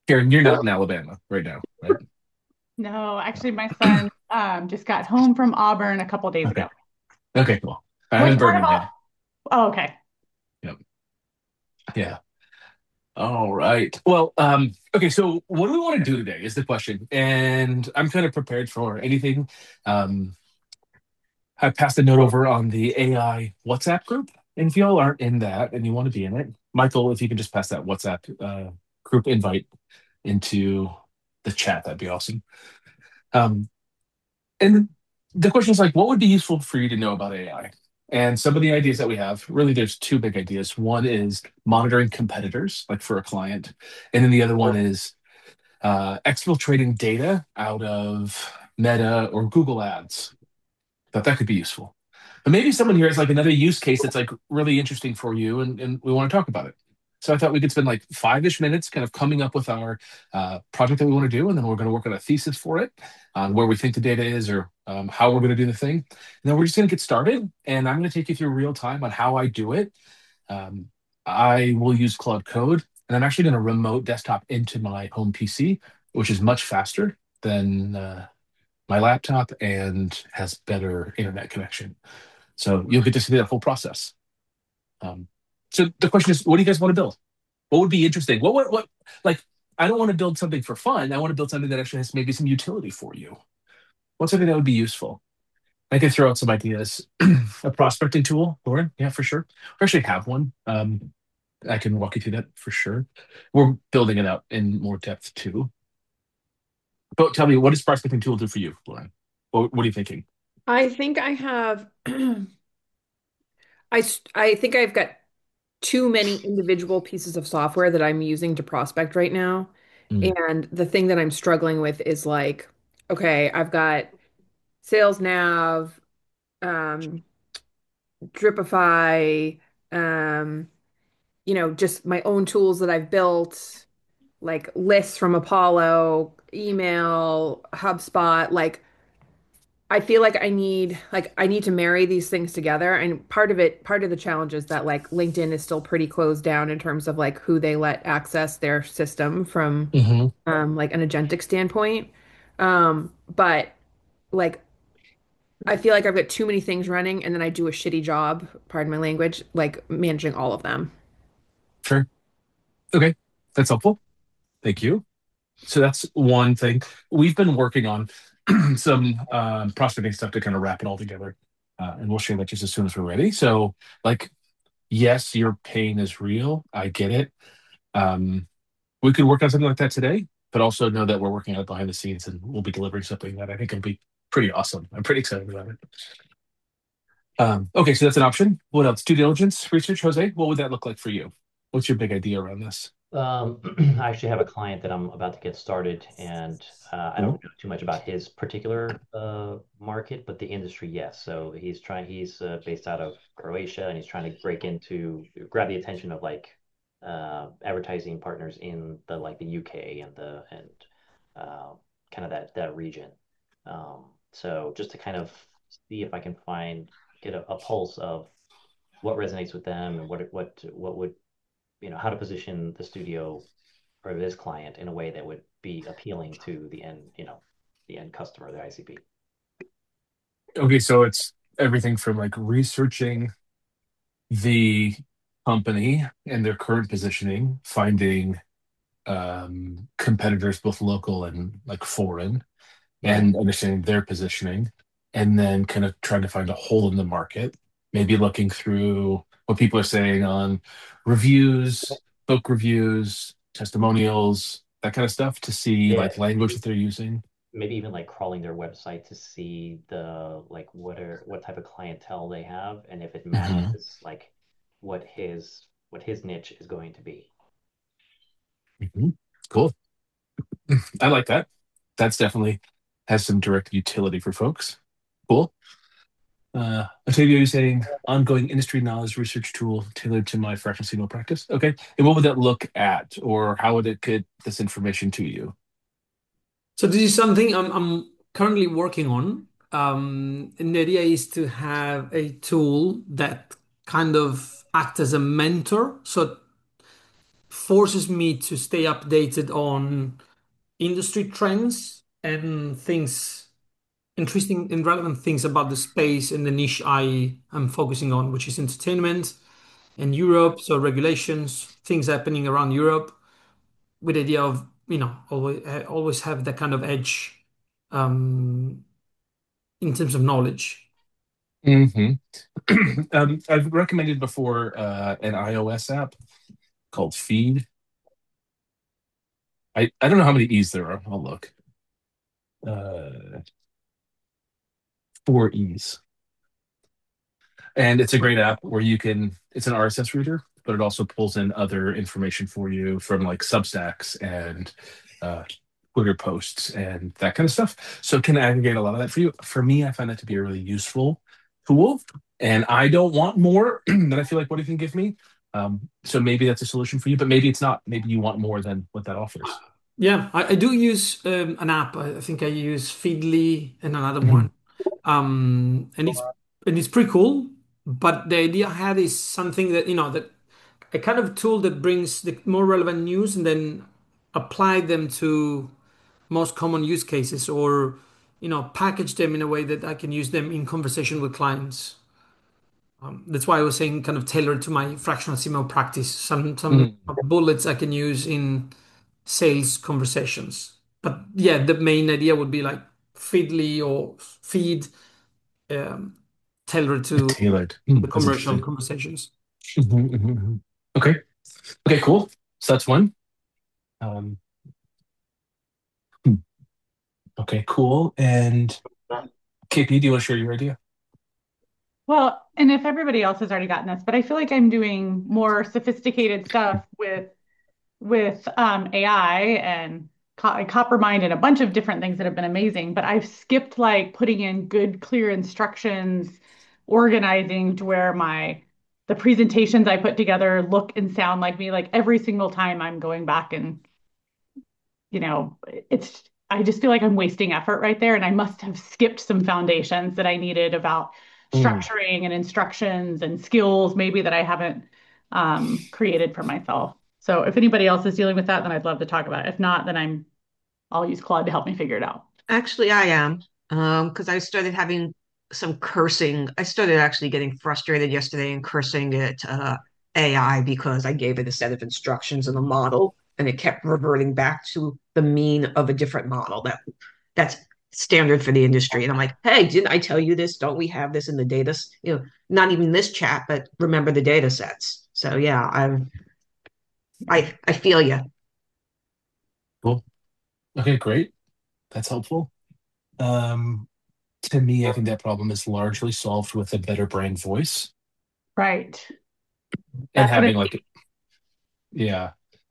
Karen, you're not in Alabama right now, right? No, actually, my son just got home from Auburn a couple days Okay. ago. Okay, cool. I'm Which in part of Birmingham. Oh, okay. Yep. Yeah. All right. Well, okay, so what do we want to do today is the question. And I'm kind of prepared for anything. Um, I passed a note over on the AI WhatsApp group. And if y'all aren't in that and you want to be in it, Michael, if you can just pass that WhatsApp group invite into the chat, that'd be awesome. Um, and the question is like, what would be useful for you to know about AI? And some of the ideas that we have, really, there's two big ideas. One is monitoring competitors, like for a client, and then the other one is exfiltrating data out of Meta or Google Ads. Thought that could be useful. But maybe someone here has like another use case that's like really interesting for you, and we want to talk about it. So I thought we could spend like 5-ish minutes kind of coming up with our project that we want to do, and then we're going to work on a thesis for it, on where we think the data is or how we're going to do the thing. And then we're just going to get started, and I'm going to take you through real time on how I do it. Um, I will use Cloud Code, and I'm actually going to remote desktop into my home PC, which is much faster than my laptop and has better internet connection. So you'll get to see that whole process. Um, so the question is, what do you guys want to build? What would be interesting? Like, I don't want to build something for fun. I want to build something that actually has maybe some utility for you. What's something that would be useful? I can throw out some ideas. A prospecting tool, Lauren? Yeah, for sure. We actually have one. I can walk you through that for sure. We're building it out in more depth too. But tell me, what does prospecting tool do for you, Lauren? What are you thinking? I think I have I think I've got too many individual pieces of software that I'm using to prospect right now. Mm, And the thing that I'm struggling with is like, okay, I've got Sales Nav, um, Dripify, um, just my own tools that I've built, like lists from Apollo, email, HubSpot, like I feel like I need to marry these things together. And part of the challenge is that like LinkedIn is still pretty closed down in terms of like who they let access their system from hmm like an agentic standpoint. But like I feel like I've got too many things running and then I do a shitty job, pardon my language, like managing all of them. Sure. Okay. That's helpful. Thank you. So that's one thing. We've been working on some prospecting stuff to kind of wrap it all together. And we'll share that just as soon as we're ready. So, like, yes, your pain is real. I get it. Um, we could work on something like that today, but also know that we're working on it behind the scenes and we'll be delivering something that I think will be pretty awesome. I'm pretty excited about it. Okay, so that's an option. What else? Due diligence research, Jose. What would that look like for you? What's your big idea around this? I actually have a client that I'm about to get started, and I Cool. don't know too much about his particular market, but the industry, yes. So he's based out of Croatia, and he's trying to break into, grab the attention of like advertising partners in the like the UK and uh, kind of that region. So just to kind of see if I can get a pulse of what resonates with them and what would how to position the studio or this client in a way that would be appealing to the end customer, the ICP. Okay, so it's everything from like researching the company and their current positioning, finding competitors both local and like foreign, Right. and understanding their positioning, and then kind of trying to find a hole in the market. Maybe looking through what people are saying on reviews, book reviews, testimonials, that kind of stuff to see Yeah. like language that they're using. Maybe even like crawling their website to see the like what type of clientele they have and if it Mhm. matches like what his niche is going to be. Mhm. Cool. I like that. That's definitely has some direct utility for folks. Cool. Octavio, you're saying ongoing industry knowledge research tool tailored to my fractional signal practice. Okay. And what would that look at, or how would it get this information to you? So this is something I'm currently working on. And the idea is to have a tool that kind of act as a mentor. So forces me to stay updated on industry trends and things, interesting and relevant things about the space and the niche I am focusing on, which is entertainment and Europe. So regulations, things happening around Europe, with the idea of, always have that kind of edge um, in terms of knowledge. Hmm. I've recommended before an iOS app called Feed. I don't know how many E's there are. I'll look. Uh, four E's. And it's a great app where it's an RSS reader, but it also pulls in other information for you from like Substacks and uh, Twitter posts and that kind of stuff. So it can aggregate a lot of that for you. For me, I find that to be a really useful tool. And I don't want more than I feel like what it can give me. So maybe that's a solution for you, but maybe it's not. Maybe you want more than what that offers. Yeah, I do use an app. I think I use Feedly and another Mhm. one, and it's pretty cool. But the idea I had is something that that a kind of tool that brings the more relevant news and then apply them to most common use cases, or package them in a way that I can use them in conversation with clients. That's why I was saying kind of tailored to my fractional email practice. Some Mm. bullets I can use in sales conversations. But yeah, the main idea would be like Feedly or Feed, um, tailored to Tailored. the That's commercial interesting. conversations. Mhm. Okay. Okay, cool. So that's one. Um, hmm. Okay, cool. And KP, do you want to share your idea? Well, and if everybody else has already gotten this, but I feel like I'm doing more sophisticated stuff with AI and Coppermind and a bunch of different things that have been amazing. But I've skipped like putting in good, clear instructions, organizing to where the presentations I put together look and sound like me. Like every single time I'm going back and it's I just feel like I'm wasting effort right there, and I must have skipped some foundations that I needed about Mm. structuring and instructions and skills maybe that I haven't created for myself. So if anybody else is dealing with that, then I'd love to talk about it. If not, then I'll use Claude to help me figure it out. Actually, I am. Because I started having some cursing. I started actually getting frustrated yesterday and cursing at AI because I gave it a set of instructions and a model, and it kept reverting back to the mean of a different model that's standard for the industry. And I'm like, hey, didn't I tell you this? Don't we have this in the data? Not even this chat, but remember the data sets. So yeah, I feel you. Cool. Okay, great. That's helpful. Um, to me, I think that problem is largely solved with a better brand voice Right. and That's what having it like, yeah.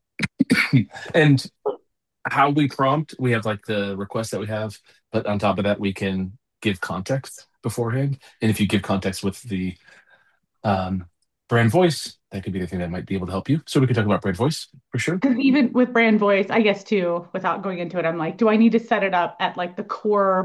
And how we prompt, we have like the request that we have, but on top of that, we can give context beforehand. And if you give context with the um, brand voice, that could be the thing that might be able to help you. So we could talk about brand voice for sure. because even with brand voice, I guess too, without going into it, I'm like, do I need to set it up at like the core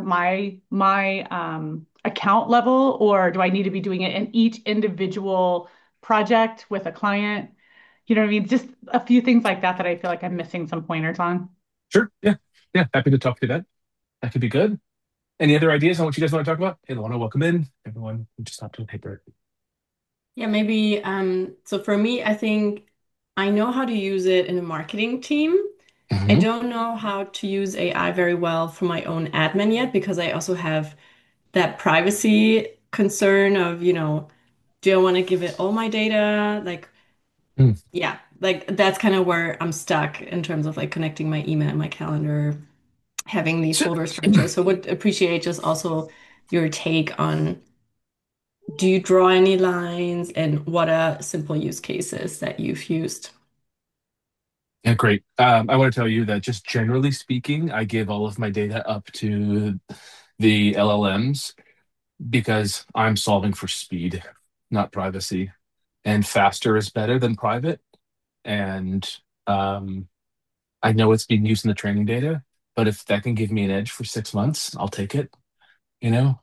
my account level, or do I need to be doing it in each individual project with a client? You know what I mean? Just a few things like that that I feel like I'm missing some pointers on. Sure. Yeah. Yeah. Happy to talk through that. That could be good. Any other ideas on what you guys want to talk about? Hey, Luana, welcome in. Everyone, we just stopped doing paper. Yeah, maybe. So for me, I think I know how to use it in a marketing team. I Hmm. don't know how to use AI very well for my own admin yet because I also have that privacy concern of, do I want to give it all my data? Like, yeah, like that's kind of where I'm stuck in terms of like connecting my email and my calendar, having these So, folder structures. So would appreciate just also your take on, do you draw any lines and what are simple use cases that you've used? yeah, great. I want to tell you that just generally speaking, I give all of my data up to the LLMs because I'm solving for speed, not privacy. And faster is better than private. And um, I know it's being used in the training data, but if that can give me an edge for 6 months, I'll take it. You know,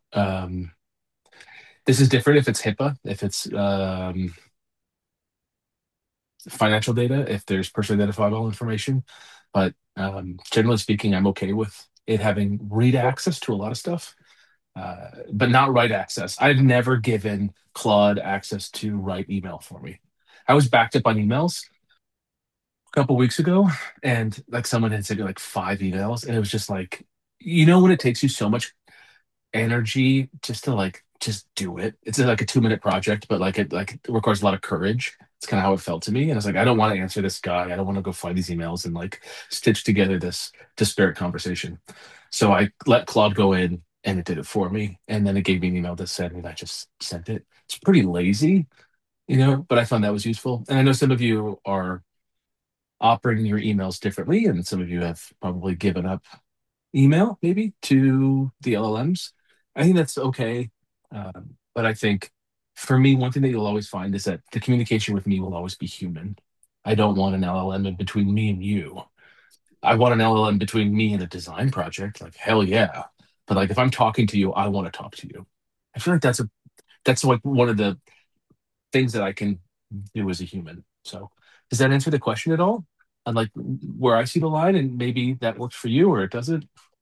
this is different if it's HIPAA, if it's financial data if there's personally identifiable information. But generally speaking, I'm okay with it having read access to a lot of stuff, but not write access. I've never given Claude access to write email for me. I was backed up on emails a couple weeks ago, and like someone had sent me like 5 emails, and it was just like, when it takes you so much energy just to like just do it. It's like a 2 minute project, but it requires a lot of courage. It's kind of how it felt to me. And I was like, I don't want to answer this guy. I don't want to go find these emails and like stitch together this disparate conversation. So I let Claude go in and it did it for me. And then it gave me an email that said, and I just sent it. It's pretty lazy, but I found that was useful. And I know some of you are operating your emails differently, and some of you have probably given up email maybe to the LLMs. I think that's okay. But I think for me, one thing that you'll always find is that the communication with me will always be human. I don't want an LLM in between me and you. I want an LLM between me and a design project. Like, hell yeah. But like if I'm talking to you, I want to talk to you. I feel like that's like one of the things that I can do as a human. So does that answer the question at all? And like where I see the line, and maybe that works for you or it doesn't.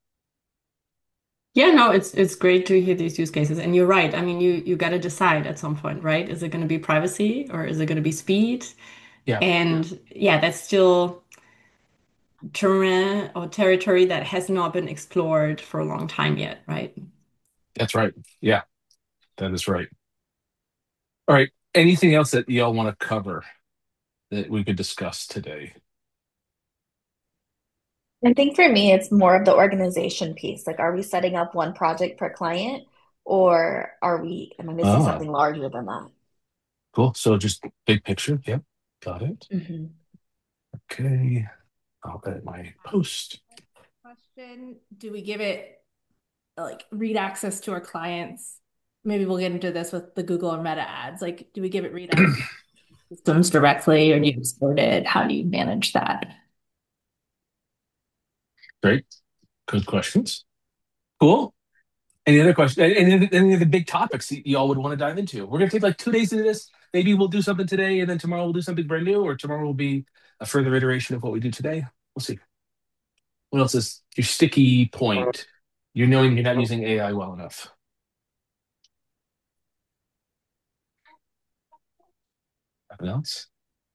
Yeah, no, it's great to hear these use cases. And you're right. I mean, you got to decide at some point, right? Is it going to be privacy or is it going to be speed? Yeah, And yeah, that's still terrain or territory that has not been explored for a long time yet, right? that's right. Yeah, that is right. All right. Anything else that y'all want to cover that we could discuss today? I think for me, it's more of the organization piece. Like, are we setting up one project per client, or am I missing Ah, something larger than that? cool. So just big picture. Yep. Got it. Hmm. Okay. I'll edit my post. Question, do we give it like read access to our clients? Maybe we'll get into this with the Google or Meta ads. Like, do we give it read access to systems directly or do you export it? How do you manage that? Great. Good questions. Cool. Any other questions? Any of the big topics that y'all would want to dive into? We're going to take like 2 days into this. Maybe we'll do something today, and then tomorrow we'll do something brand new, or tomorrow will be a further iteration of what we do today. We'll see. What else is your sticky point? You're knowing you're not using AI well enough. Nothing else?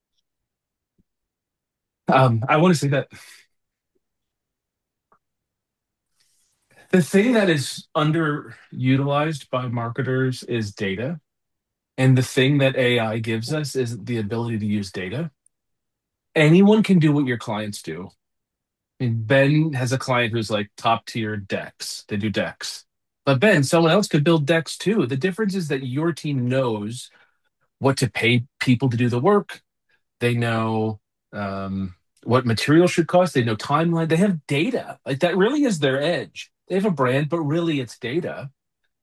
I want to say that the thing that is underutilized by marketers is data. And the thing that AI gives us is the ability to use data. Anyone can do what your clients do. I mean, Ben has a client who's like top tier decks. They do decks. But Ben, someone else could build decks too. The difference is that your team knows what to pay people to do the work. They know what material should cost. They know timeline. They have data. Like that really is their edge. They have a brand, but really it's data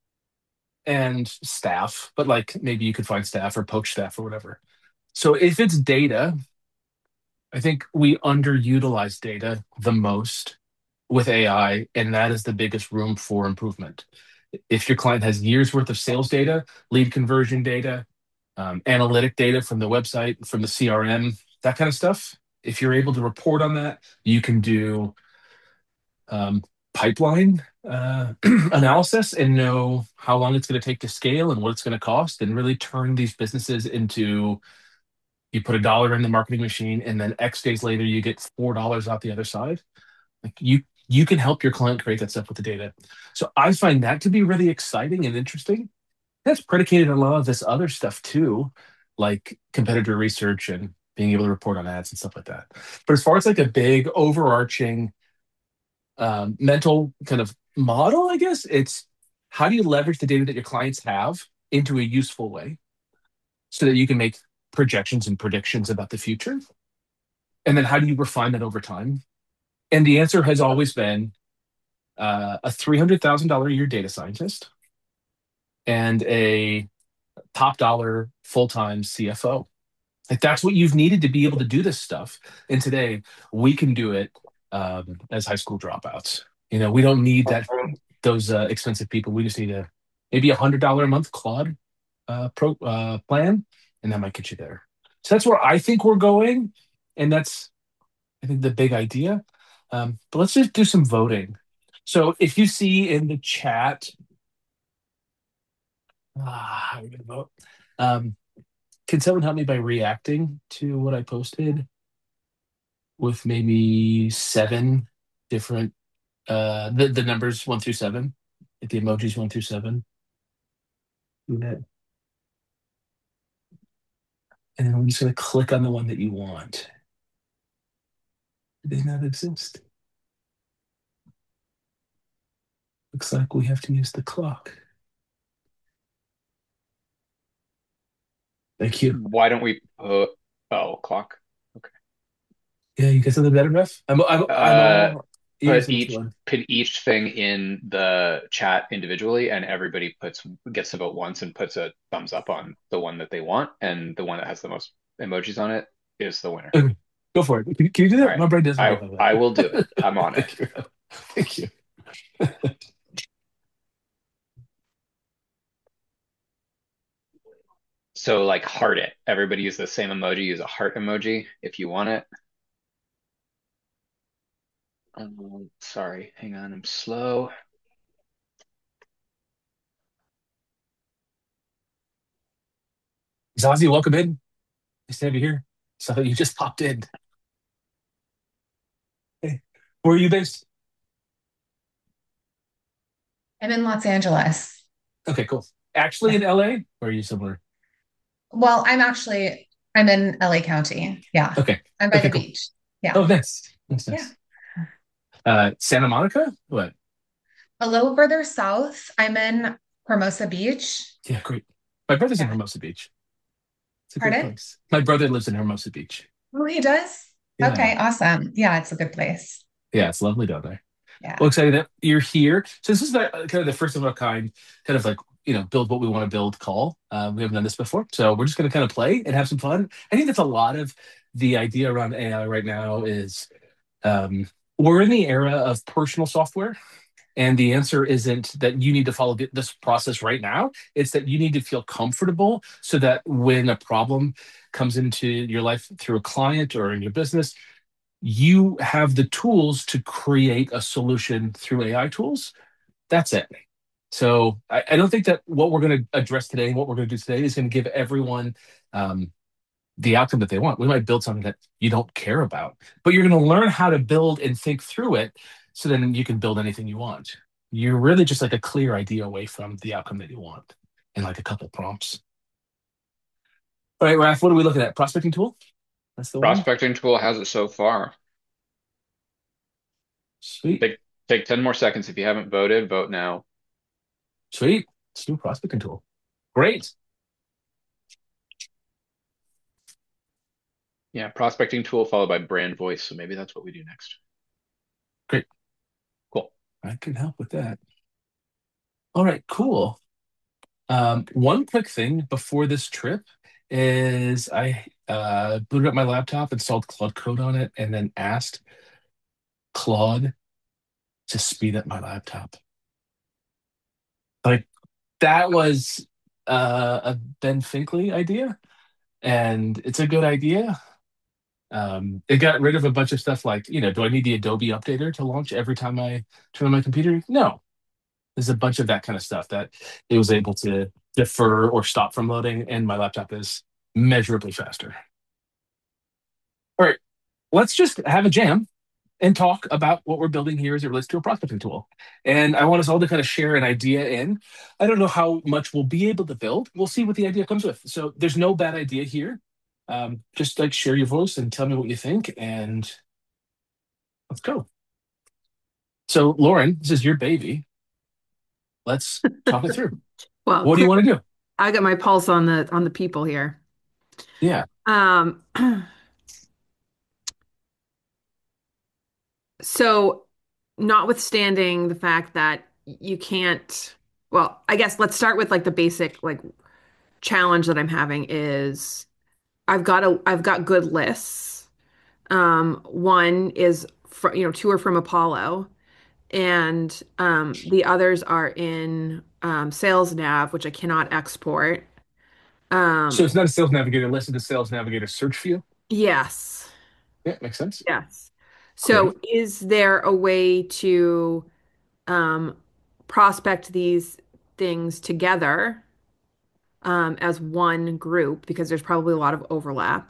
and staff. But like maybe you could find staff or poach staff or whatever. So if it's data, I think we underutilize data the most with AI, and that is the biggest room for improvement. If your client has years worth of sales data, lead conversion data, analytic data from the website, from the CRM, that kind of stuff, if you're able to report on that, you can do um, pipeline analysis and know how long it's going to take to scale and what it's going to cost, and really turn these businesses into you put $1 in the marketing machine, and then X days later you get $4 out the other side. Like you can help your client create that stuff with the data. So I find that to be really exciting and interesting. That's predicated on a lot of this other stuff too, like competitor research and being able to report on ads and stuff like that. But as far as like a big overarching mental kind of model, I guess it's how do you leverage the data that your clients have into a useful way so that you can make projections and predictions about the future? And then how do you refine that over time? And the answer has always been a $300,000 a year data scientist and a top dollar full time CFO. Like that's what you've needed to be able to do this stuff. And today we can do it as high school dropouts. We don't need those expensive people. We just need maybe $100 a month Claude plan, and that might get you there. So that's where I think we're going, and that's I think the big idea. But let's just do some voting. So if you see in the chat, I'm gonna vote. Um, can someone help me by reacting to what I posted with maybe seven different the numbers 1 through 7, like the emojis 1 through 7. Do that. And then I'm just gonna click on the one that you want. Do they not exist? Looks like we have to use the clock. Thank you. Why don't we put clock? Okay. Yeah, you got something better, Ref? I'm Uh, all ears into one. put each thing in the chat individually, and everybody gets to vote once and puts a thumbs up on the one that they want, and the one that has the most emojis on it is the winner. Okay, go for it. Can you do All that? right. My brain doesn't I work like I that. will do it. I'm on it. Thank you. Thank you. So like heart it. Everybody use the same emoji, use a heart emoji if you want it. Sorry, hang on, I'm slow. Zazie, welcome in. Nice to have you here. So you just popped in. Hey, where are you based? I'm in Los Angeles. Okay, cool. Actually in LA, or are you somewhere? Well, I'm in LA County. Yeah. Okay. I'm by Okay, the cool. beach. Yeah. Oh, nice. That's Yeah. nice. Santa Monica? What? A little further south, I'm in Hermosa Beach. Yeah, great. My brother's in Yeah. Hermosa Beach. It's a great Pardon? place. My brother lives in Hermosa Beach. Oh, he does? Yeah. Okay, awesome. Yeah, it's a good place. Yeah, it's lovely down there. Yeah. Well, excited that you're here. So this is kind of the first of a kind, kind of like, build what we want to build call. We haven't done this before. So we're just going to kind of play and have some fun. I think that's a lot of the idea around AI right now is we're in the era of personal software. And the answer isn't that you need to follow this process right now. It's that you need to feel comfortable so that when a problem comes into your life through a client or in your business, you have the tools to create a solution through AI tools. That's it. So I don't think that what we're going to address today, what we're going to do today, is going to give everyone the outcome that they want. We might build something that you don't care about, but you're going to learn how to build and think through it so then you can build anything you want. You're really just like a clear idea away from the outcome that you want in like a couple prompts. All right, Raf, what are we looking at? Prospecting tool? That's the one? Prospecting tool has it so far. Sweet. Take 10 more seconds. If you haven't voted, vote now. Sweet. Let's do prospecting tool. Great. Yeah, prospecting tool followed by brand voice. So maybe that's what we do next. Great. Cool. I can help with that. All right, cool. One quick thing before this trip is I booted up my laptop, installed Claude Code on it, and then asked Claude to speed up my laptop. Like that was a Ben Finkley idea, and it's a good idea. It got rid of a bunch of stuff like, do I need the Adobe Updater to launch every time I turn on my computer? No. There's a bunch of that kind of stuff that it was able to defer or stop from loading, and my laptop is measurably faster. All right, let's just have a jam and talk about what we're building here as it relates to a prospecting tool. And I want us all to kind of share an idea in. I don't know how much we'll be able to build. We'll see what the idea comes with. So there's no bad idea here. Just like share your voice and tell me what you think, and let's go. So Lauren, this is your baby. Let's talk it through. Well, what do you want to do? I got my pulse on the people here. Yeah. So notwithstanding the fact that you can't, well, I guess let's start with like the basic like challenge that I'm having is I've got good lists. One is two are from Apollo, and the others are in Sales Nav, which I cannot export. So Um, it's not a Sales Navigator list, it's a Sales Navigator search view. yes. Yeah, makes sense. Yes. So Great. is there a way to um, prospect these things together as one group because there's probably a lot of overlap.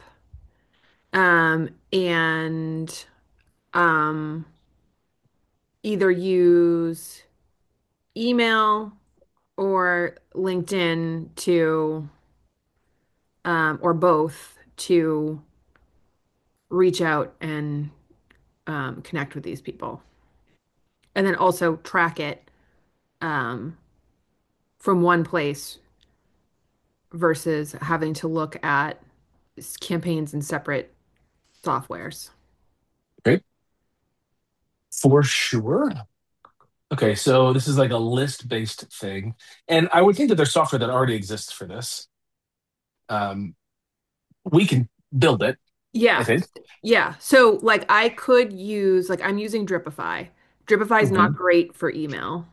And um, either use email or LinkedIn to, or both to reach out and connect with these people. And then also track it um, from one place versus having to look at campaigns in separate softwares. Great. For sure. Okay, so this is like a list-based thing. And I would think that there's software that already exists for this. Um, we can build it, I Yeah. think. Yeah. So like I could use like I'm using Dripify. Dripify is not Mhm. great for email.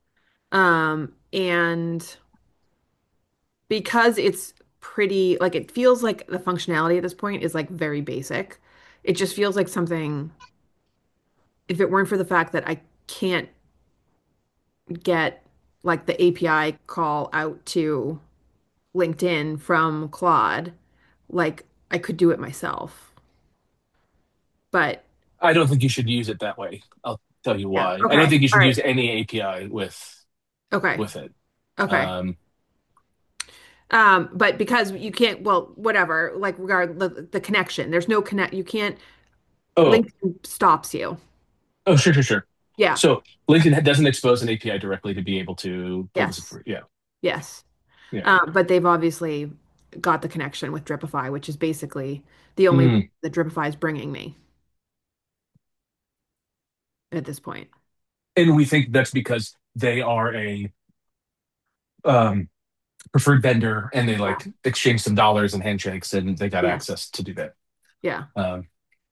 And because it's pretty like it feels like the functionality at this point is like very basic. It just feels like something if it weren't for the fact that I can't get like the API call out to LinkedIn from Claude, like I could do it myself. But I don't think you should use it that way. I'll tell you yeah. why. I don't Okay. think you All should right. use any API Okay. with it. Okay. Um, But because you can't, well, whatever, like regard the connection, there's no connect, you can't, oh, LinkedIn stops you. oh, sure, sure, sure. Yeah. So LinkedIn doesn't expose an API directly to be able to pull this. Yes. Yeah, Yes. yeah. But they've obviously got the connection with Dripify, which is basically the only Mm. that Dripify is bringing me at this point. And we think that's because they are a um, preferred vendor and they Yeah. like exchange some dollars and handshakes and they got Yeah. access to do that. Yeah. Um,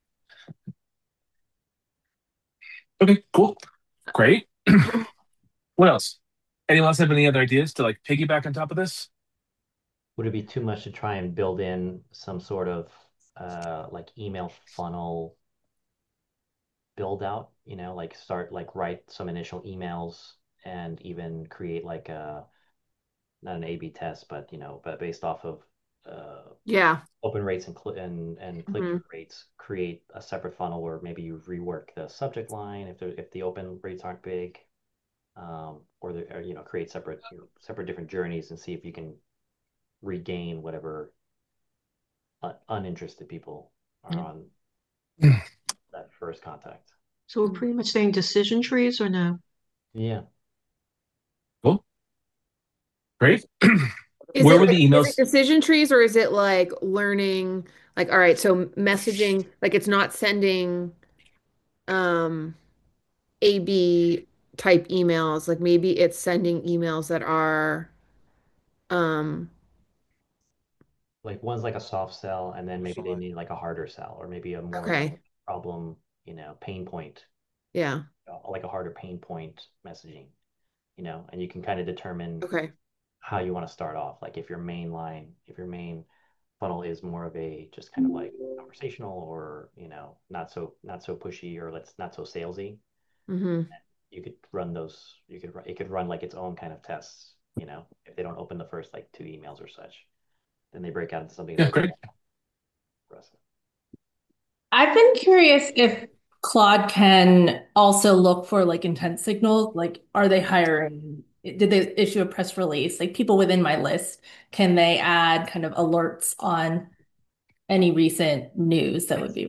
okay, cool. Great. What else? Anyone else have any other ideas to like piggyback on top of this? Would it be too much to try and build in some sort of like email funnel build out, like start like write some initial emails and even create like a not an A/B test, but but based off of Yeah. open rates and and Hmm. click-through rates, create a separate funnel where maybe you rework the subject line if the open rates aren't big, or create separate different journeys and see if you can regain whatever uninterested people are on that first contact. So we're pretty much saying decision trees or no? Yeah. Cool. Great. Is Where it would like the is it emails? decision trees or is it like learning like all right, so messaging like it's not sending um AB type emails, like maybe it's sending emails that are um Like one's like a soft sell, and then maybe they need like a harder sell, or maybe a more like okay. problem, pain point, Yeah. like a harder pain point messaging, and you can kind of determine Okay. how you want to start off. Like if your main funnel is more of a just kind of like conversational or, not so pushy or let's not so salesy, Hmm. you could run those, it could run like its own kind of tests, if they don't open the first like two emails or such, then they break out into something a Yeah, little bit great. more aggressive. I've been curious if Claude can also look for like intent signals. Like, are they hiring? Did they issue a press release? Like, people within my list, can they add kind of alerts on any recent news that would be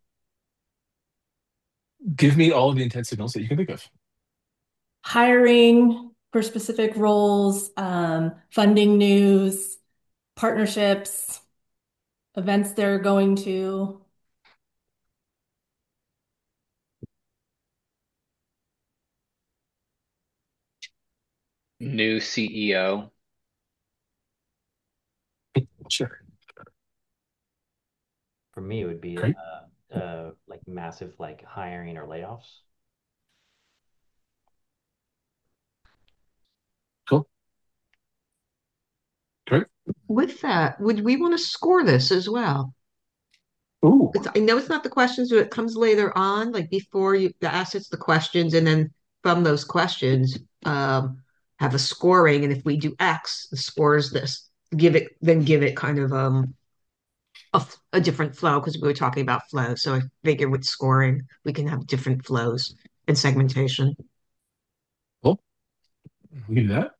Give me all of the intent signals that you can think of. hiring for specific roles, funding news, partnerships, events they're going to? New CEO. Sure. For me, it would be Great. like massive like hiring or layoffs. Cool. Great. with that, would we want to score this as well? Ooh. I know it's not the questions, but it comes later on, like before you the assets, the questions, and then from those questions, have a scoring. And if we do X, the score is this. Give it kind of a different flow because we were talking about flow. So I figure with scoring, we can have different flows and segmentation. Cool. We can do that.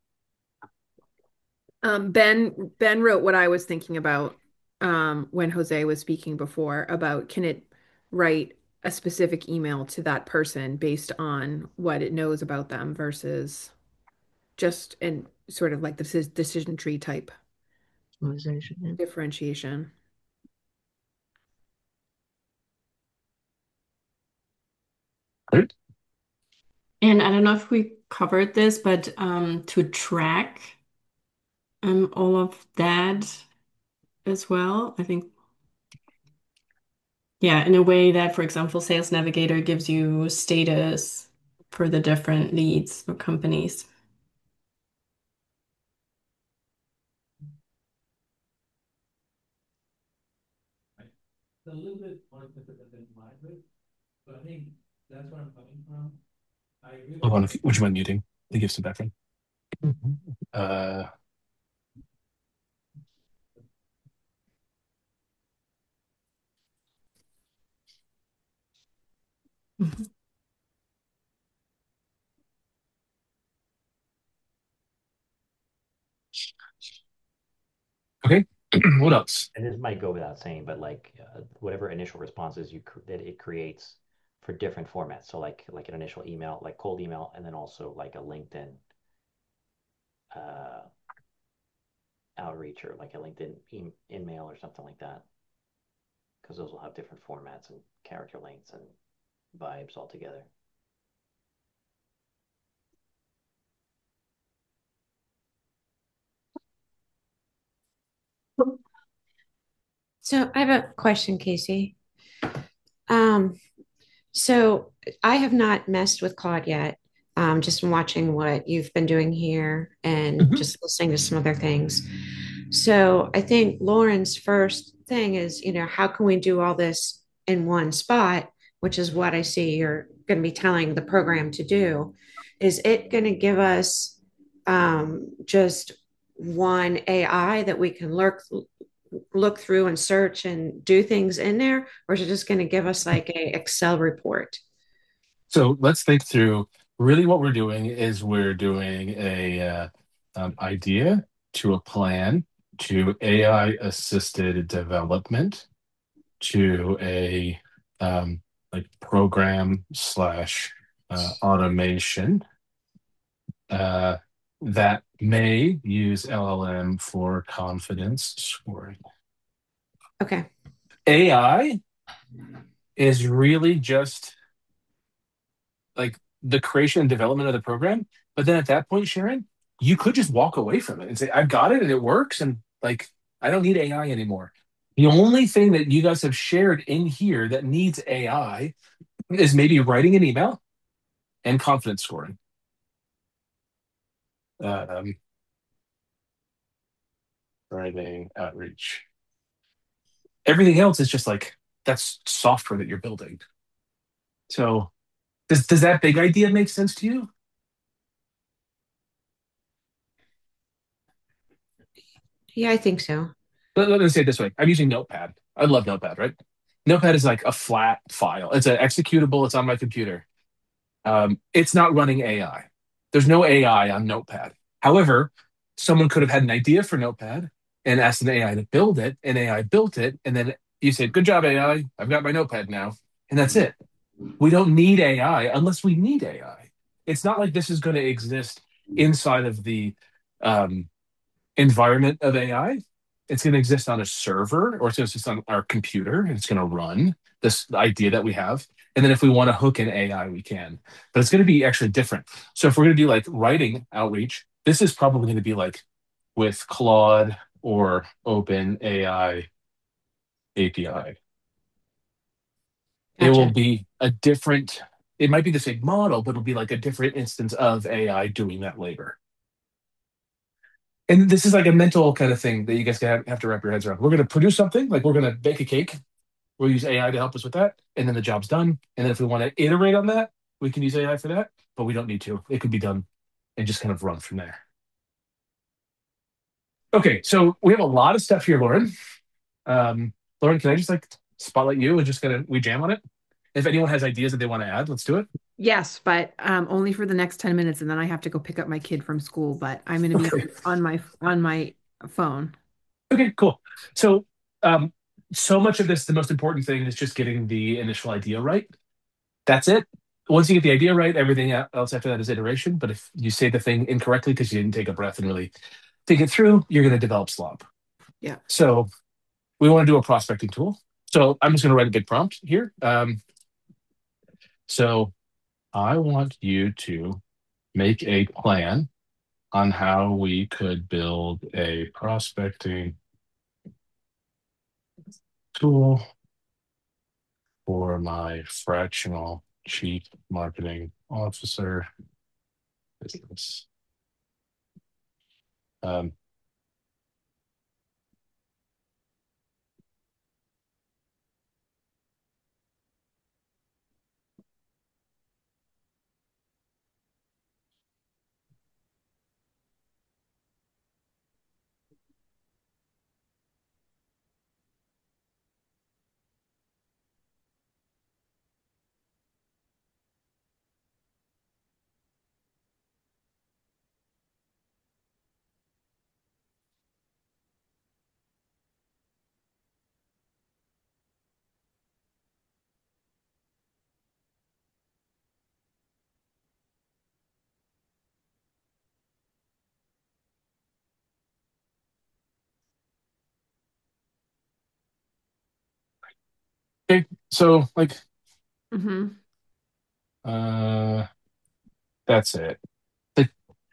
Ben wrote what I was thinking about when Jose was speaking before about can it write a specific email to that person based on what it knows about them versus just in sort of like the decision tree type Organization, yeah. differentiation. Great. And I don't know if we covered this, but to track all of that as well, I think, yeah, in a way that, for example, Sales Navigator gives you status for the different leads or companies. A little bit more difficult than mine, but I think that's where I'm coming from. I agree Hold on, with would you mind muting? They give some background. Uh, Mhm. okay. What else? And this might go without saying, but like whatever initial responses that it creates for different formats. So like an initial email, like cold email, and then also like a LinkedIn uh, outreach or like a LinkedIn email or something like that, because those will have different formats and character lengths and vibes altogether. So I have a question, Casey. Um, so I have not messed with Claude yet. Just been watching what you've been doing here and Mhm. just listening to some other things. So I think Lauren's first thing is, how can we do all this in one spot, which is what I see you're going to be telling the program to do. Is it going to give us just one AI that we can look through and search and do things in there, or is it just going to give us like a Excel report? So let's think through. Really, what we're doing is we're doing a idea to a plan to AI assisted development to a like program slash automation uh, that may use LLM for confidence scoring. Okay. AI is really just like the creation and development of the program. But then at that point, Sharon, you could just walk away from it and say, I've got it and it works. And like, I don't need AI anymore. The only thing that you guys have shared in here that needs AI is maybe writing an email and confidence scoring. Um, writing outreach. Everything else is just like that's software that you're building. So does that big idea make sense to you? Yeah, I think so. Let me say it this way. I'm using Notepad. I love Notepad, right? Notepad is like a flat file. It's an executable. It's on my computer. It's not running AI. There's no AI on Notepad. However, someone could have had an idea for Notepad and asked an AI to build it, and AI built it, and then you said, "Good job, AI. I've got my Notepad now," and that's it. We don't need AI unless we need AI. It's not like this is going to exist inside of the um, environment of AI. It's going to exist on a server or it's going to exist on our computer and it's going to run this idea that we have. And then if we want to hook in AI, we can. But it's going to be actually different. So if we're going to do like writing outreach, this is probably going to be like with Claude or Open AI API. It will Gotcha. be a different, it might be the same model, but it'll be like a different instance of AI doing that labor. And this is like a mental kind of thing that you guys have to wrap your heads around. We're going to produce something, like we're going to bake a cake. We'll use AI to help us with that, and then the job's done. And then if we want to iterate on that, we can use AI for that, but we don't need to. It could be done and just kind of run from there. Okay, so we have a lot of stuff here, Lauren. Lauren, can I just like spotlight you and just kind of we jam on it? If anyone has ideas that they want to add, let's do it. Yes, but only for the next 10 minutes, and then I have to go pick up my kid from school, but I'm going to be Okay. on my phone. Okay, cool. So, so much of this, the most important thing is just getting the initial idea right. That's it. Once you get the idea right, everything else after that is iteration. But if you say the thing incorrectly because you didn't take a breath and really think it through, you're going to develop slop. Yeah. So we want to do a prospecting tool. So I'm just going to write a big prompt here. So I want you to make a plan on how we could build a prospecting tool for my fractional chief marketing officer business. Um, okay, so like Mm-hmm. uh that's it. Like,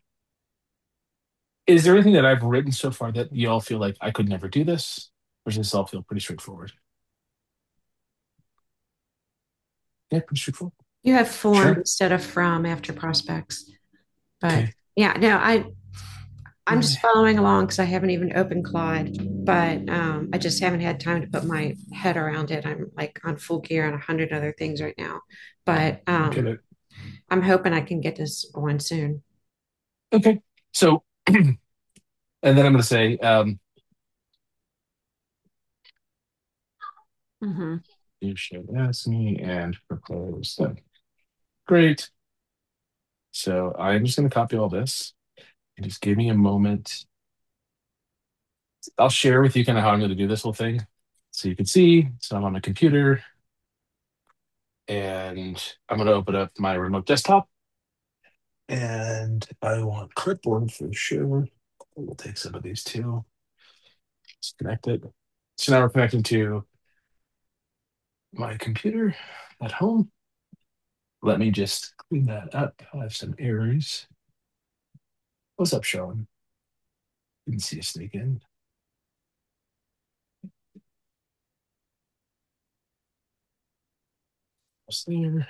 is there anything that I've written so far that you all feel like I could never do this? Or does this all feel pretty straightforward? Yeah, pretty straightforward. You have form Sure. instead of from after prospects. But Okay. yeah, no, I'm just following along because I haven't even opened Claude, but I just haven't had time to put my head around it. I'm like on full gear on 100 other things right now, but Get it. I'm hoping I can get this going soon. Okay. So and then I'm gonna say, Mm-hmm. you should ask me and propose them. Great. So I'm just gonna copy all this and just give me a moment. I'll share with you kind of how I'm gonna do this whole thing. So you can see, so I'm on my computer and I'm gonna open up my remote desktop and I want clipboard for sure. We'll take some of these too. Let's connect it. So now we're connecting to my computer at home. Let me just clean that up. I have some errors. What's up, Sean? Didn't see you sneak in. What's there?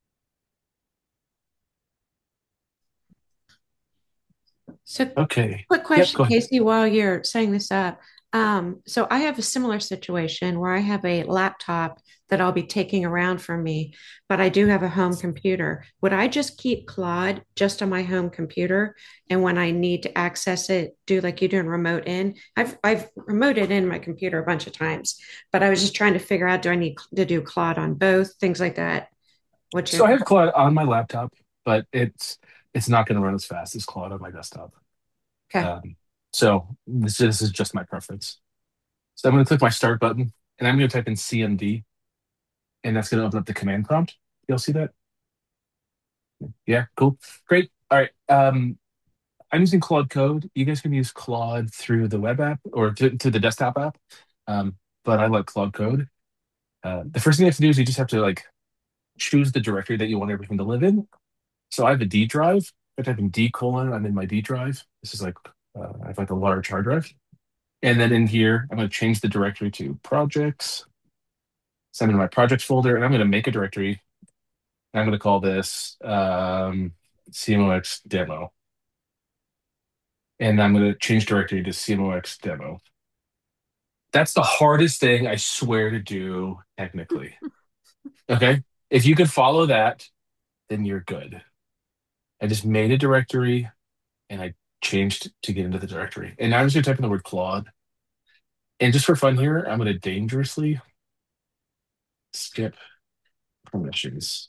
So, Okay. quick Yep, question, go ahead. Casey, while you're setting this up. So I have a similar situation where I have a laptop that I'll be taking around from me, but I do have a home computer. Would I just keep Claude just on my home computer, and when I need to access it, do like you do in remote in? I've remoted in my computer a bunch of times, but I was just trying to figure out, do I need to do Claude on both, things like that? What's So your I have Claude on my laptop, but it's not going to run as fast as Claude on my desktop. okay? Um, so this is just my preference. So I'm going to click my start button and I'm going to type in CMD and that's going to open up the command prompt. You'll see that? Yeah, cool. Great. All right. I'm using Claude Code. You guys can use Claude through the web app or to the desktop app. But I like Claude Code. The first thing you have to do is you just have to like choose the directory that you want everything to live in. So I have a D drive. If I type in D colon, I'm in my D drive. This is like I have like a large hard drive. And then in here, I'm going to change the directory to projects. So I'm in my projects folder, and I'm going to make a directory. And I'm going to call this CMOX demo. and I'm going to change directory to CMOX demo. That's the hardest thing I swear to do technically. Okay? If you could follow that, then you're good. I just made a directory and I changed to get into the directory. And now I'm just going to type in the word Claude. And just for fun here, I'm going to dangerously skip permissions.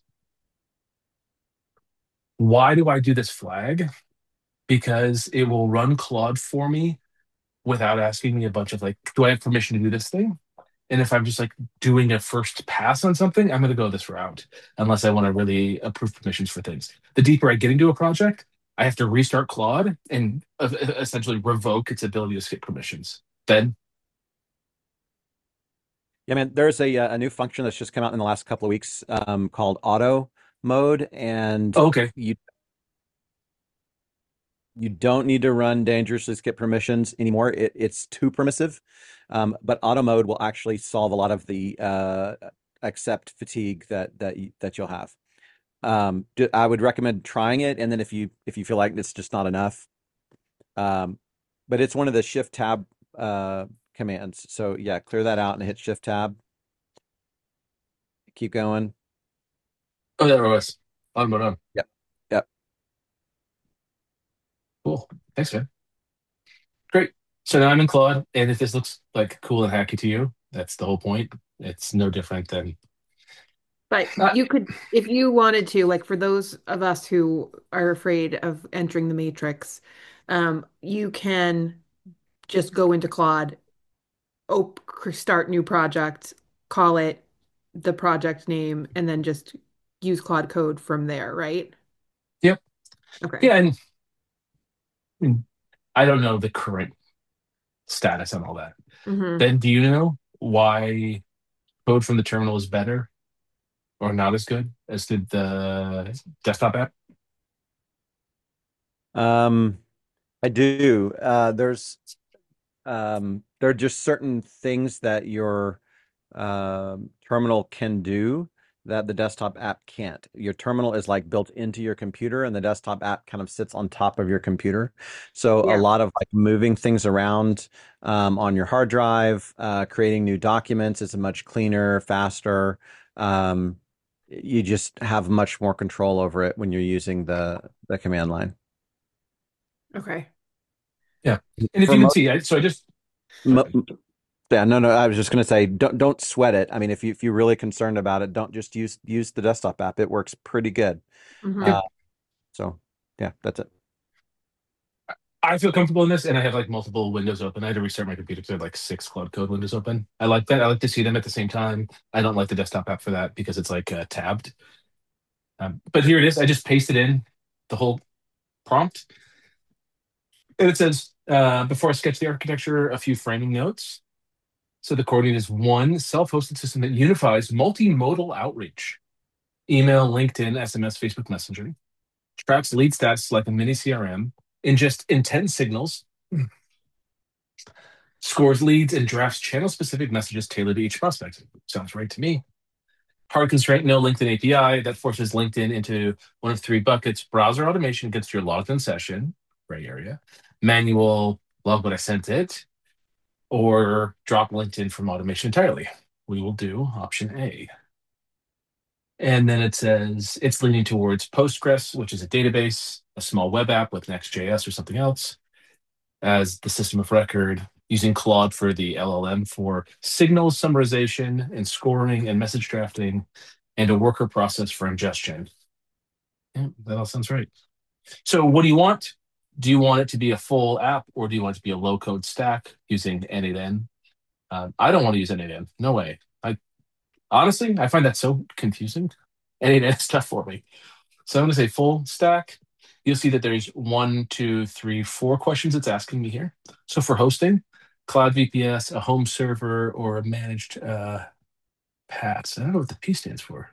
Why do I do this flag? Because it will run Claude for me without asking me a bunch of like, do I have permission to do this thing? And if I'm just like doing a first pass on something, I'm going to go this route unless I want to really approve permissions for things. The deeper I get into a project, I have to restart Claude and essentially revoke its ability to skip permissions. Then, Yeah, man, there's a new function that's just come out in the last couple of weeks called auto mode, and okay, you don't need to run dangerously skip permissions anymore. It's too permissive, but auto mode will actually solve a lot of the accept fatigue that you'll have. I would recommend trying it, and then if you feel like it's just not enough, but it's one of the shift tab commands. So yeah, clear that out and hit shift tab. Keep going. Oh, there it was. On. Yep. Cool. Thanks, man. Great. So now I'm in Claude, and if this looks like cool and hacky to you, that's the whole point. It's no different than. But you could, if you wanted to, like for those of us who are afraid of entering the matrix, you can just go into Claude, start new project, call it the project name, and then just use Claude Code from there, right? Yep. Okay. Yeah, and I don't know the current status on all that. Ben, do you know why code from the terminal is better or not as good as did the desktop app? I do. There are just certain things that your terminal can do that the desktop app can't. Your terminal is like built into your computer, and the desktop app kind of sits on top of your computer. So a lot of like moving things around on your hard drive, creating new documents is much cleaner, faster. You just have much more control over it when you're using the command line. Okay. Yeah, and if you can see, so I just. Yeah, no. I was just going to say, don't sweat it. I mean, if you're really concerned about it, don't just use the desktop app. It works pretty good. So yeah, that's it. I feel comfortable in this, and I have like multiple windows open. I had to restart my computer because I have like 6 Claude Code windows open. I like that. I like to see them at the same time. I don't like the desktop app for that because it's like tabbed. But here it is. I just pasted in the whole prompt, and it says, before I sketch the architecture, a few framing notes. So the coordinate is one self-hosted system that unifies multimodal outreach: email, LinkedIn, SMS, Facebook Messenger, tracks lead stats like a mini CRM, ingests intent signals, scores leads, and drafts channel-specific messages tailored to each prospect. Sounds right to me. Hard constraint, no LinkedIn API. That forces LinkedIn into one of 3 buckets: browser automation against your logged-in session, gray area, manual log when I sent it, or drop LinkedIn from automation entirely. We will do option A. And then it says it's leaning towards Postgres, which is a database, a small web app with Next.js or something else, as the system of record, using Claude for the LLM for signal summarization and scoring and message drafting, and a worker process for ingestion. Yeah, that all sounds right. So what do you want? Do you want it to be a full app, or do you want it to be a low-code stack using N8N? I don't want to use N8N. No way. Honestly, I find that so confusing. N8N is tough for me. So I'm going to say full stack. You'll see that there's 1, 2, 3, 4 questions it's asking me here. So for hosting, Cloud VPS, a home server, or a managed PaaS. I don't know what the P stands for.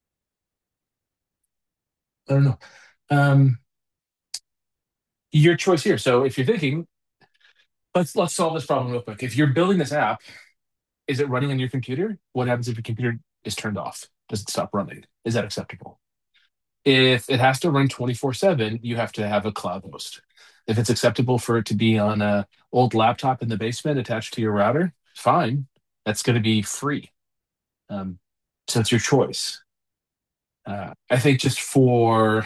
I don't know. Your choice here. So if you're thinking, let's solve this problem real quick. If you're building this app, is it running on your computer? What happens if your computer is turned off? Does it stop running? Is that acceptable? If it has to run 24/7, you have to have a cloud host. If it's acceptable for it to be on a old laptop in the basement attached to your router, fine. That's going to be free. So it's your choice. I think just for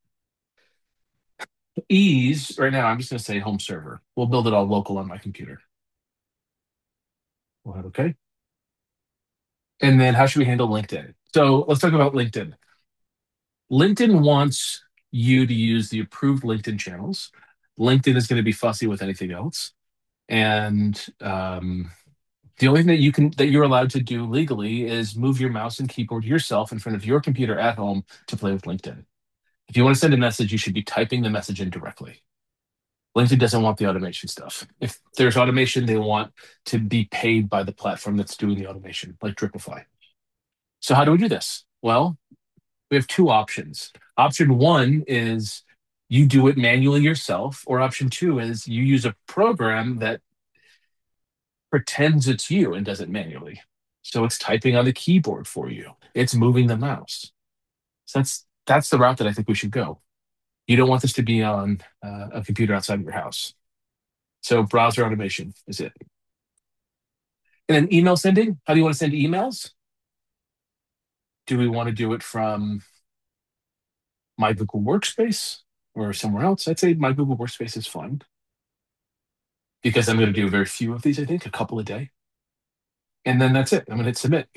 ease, right now, I'm just going to say home server. We'll build it all local on my computer. We'll hit OK. And then how should we handle LinkedIn? So let's talk about LinkedIn. LinkedIn wants you to use the approved LinkedIn channels. LinkedIn is going to be fussy with anything else. And the only thing that you're allowed to do legally is move your mouse and keyboard yourself in front of your computer at home to play with LinkedIn. If you want to send a message, you should be typing the message in directly. LinkedIn doesn't want the automation stuff. If there's automation, they want to be paid by the platform that's doing the automation, like Dripify. So how do we do this? Well, we have two options. Option one is you do it manually yourself, or option two is you use a program that pretends it's you and does it manually. So it's typing on the keyboard for you. It's moving the mouse. So that's the route that I think we should go. You don't want this to be on a computer outside of your house. So browser automation is it. And then email sending. How do you want to send emails? Do we want to do it from my Google Workspace or somewhere else? I'd say my Google Workspace is fine because I'm going to do very few of these, I think, a couple a day. And then that's it. I'm going to hit submit.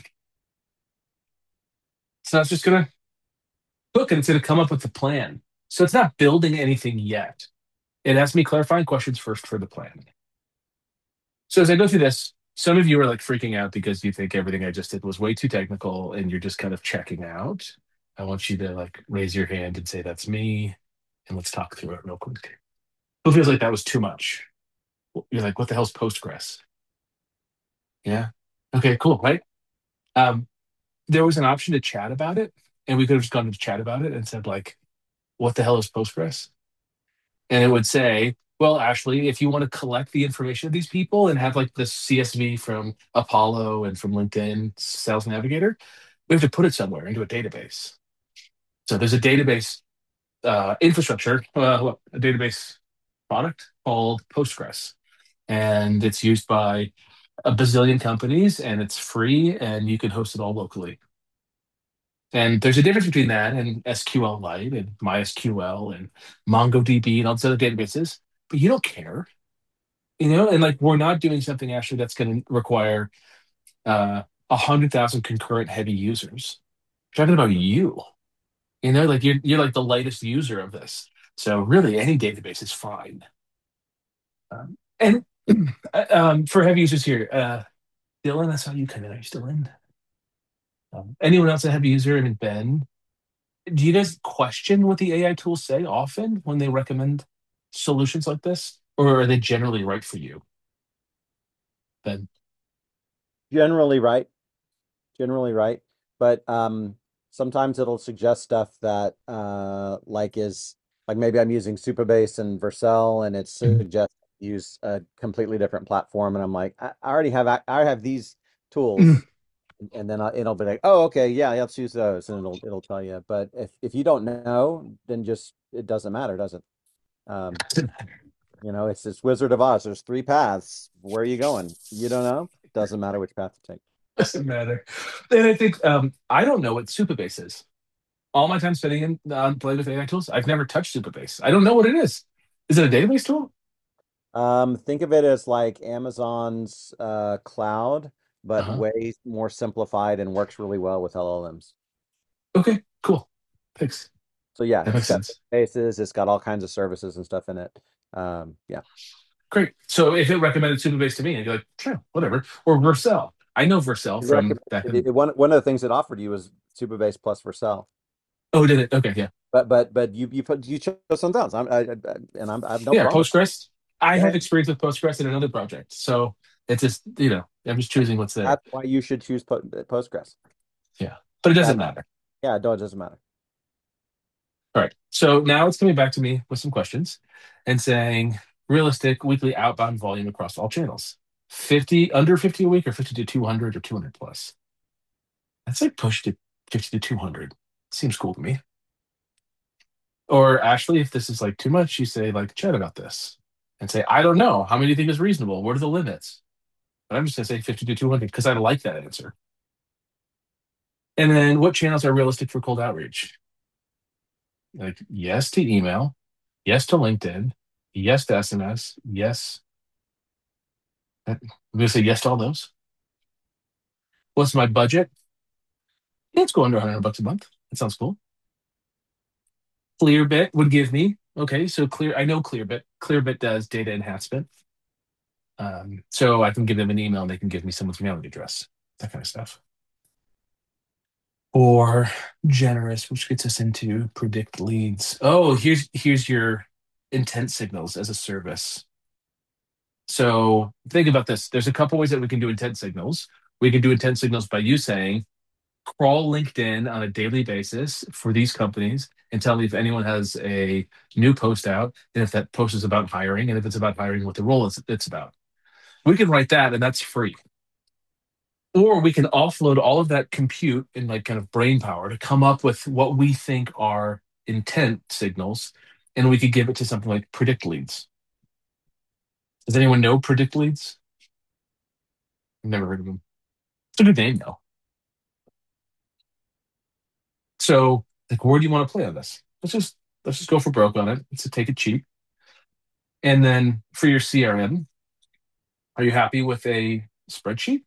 So it's just going to look and it's going to come up with the plan. So it's not building anything yet. It asks me clarifying questions first for the plan. So as I go through this, some of you are like freaking out because you think everything I just did was way too technical and you're just kind of checking out. I want you to like raise your hand and say, that's me. And let's talk through it real quick. Who feels like that was too much? You're like, what the hell's Postgres? Yeah. Okay, cool, right? There was an option to chat about it, and we could have just gone to chat about it and said, like, what the hell is Postgres? And it would say, well, Ashley, if you want to collect the information of these people and have like the CSV from Apollo and from LinkedIn Sales Navigator, we have to put it somewhere into a database. So there's a database infrastructure, a database product called Postgres. And it's used by a bazillion companies and it's free and you can host it all locally. And there's a difference between that and SQLite and MySQL and MongoDB and all these other databases, but you don't care, and like we're not doing something actually that's going to require 100,000 concurrent heavy users. We're talking about like you're like the lightest user of this. So really any database is fine. And for heavy users here, Dylan, I saw you come in. Are you still in? Anyone else a heavy user? I mean, Ben, do you guys question what the AI tools say often when they recommend solutions like this, or are they generally right for you? Ben, Generally right. Generally right. But sometimes it'll suggest stuff that like maybe I'm using Supabase and Vercel and it suggests use a completely different platform and I'm like, I already have these tools. And then it'll be like, oh, okay, yeah, let's use those, and it'll tell you. But if you don't know, then just it doesn't matter, does it? It's this Wizard of Oz. There's three paths. Where are you going? You don't know? It doesn't matter which path to take. doesn't matter. And I think I don't know what Supabase is. All my time spending on playing with AI tools, I've never touched Supabase. I don't know what it is. Is it a database tool? Think of it as like Amazon's cloud, but way more simplified and works really well with LLMs. Okay, cool. Thanks. So yeah, that makes sense. Bases, it's got all kinds of services and stuff in it. Yeah. Great. So if it recommended Supabase to me, I'd be like, sure, whatever. Or Vercel. I know Vercel from back in... One of the things it offered you was Supabase plus Vercel. Oh, did it? Okay, yeah. But you chose something else. I have no problem. Postgres. I have experience with Postgres in another project, so it's just I'm just choosing what's there. That's why you should choose Postgres. Yeah, but it doesn't matter. Yeah, it doesn't matter. All right, so now it's coming back to me with some questions and saying realistic weekly outbound volume across all channels. 50 under 50 a week, or 50 to 200, or 200 plus. That's like push to 50 to 200. Seems cool to me. Or Ashley, if this is like too much, you say like, chat about this and say, I don't know. How many do you think is reasonable? What are the limits? But I'm just going to say 50 to 200 because I like that answer. And then what channels are realistic for cold outreach? Like, yes to email, yes to LinkedIn, yes to SMS, yes. I'm going to say yes to all those. What's my budget? Yeah, it's going to $100 a month. That sounds cool. Clearbit would give me, okay, so I know Clearbit. Clearbit does data enhancement. So I can give them an email and they can give me someone's mailing address, that kind of stuff. Or generous, which gets us into predict leads. Oh, here's your intent signals as a service. So think about this. There's a couple ways that we can do intent signals. We can do intent signals by you saying, crawl LinkedIn on a daily basis for these companies and tell me if anyone has a new post out and if that post is about hiring and if it's about hiring, what the role it's about. We can write that and that's free. Or we can offload all of that compute and like kind of brain power to come up with what we think are intent signals, and we could give it to something like predict leads. Does anyone know predict leads? I've never heard of them. It's a good name though. So like, where do you want to play on this? Let's just go for broke on it. Let's take it cheap. And then for your CRM, are you happy with a spreadsheet?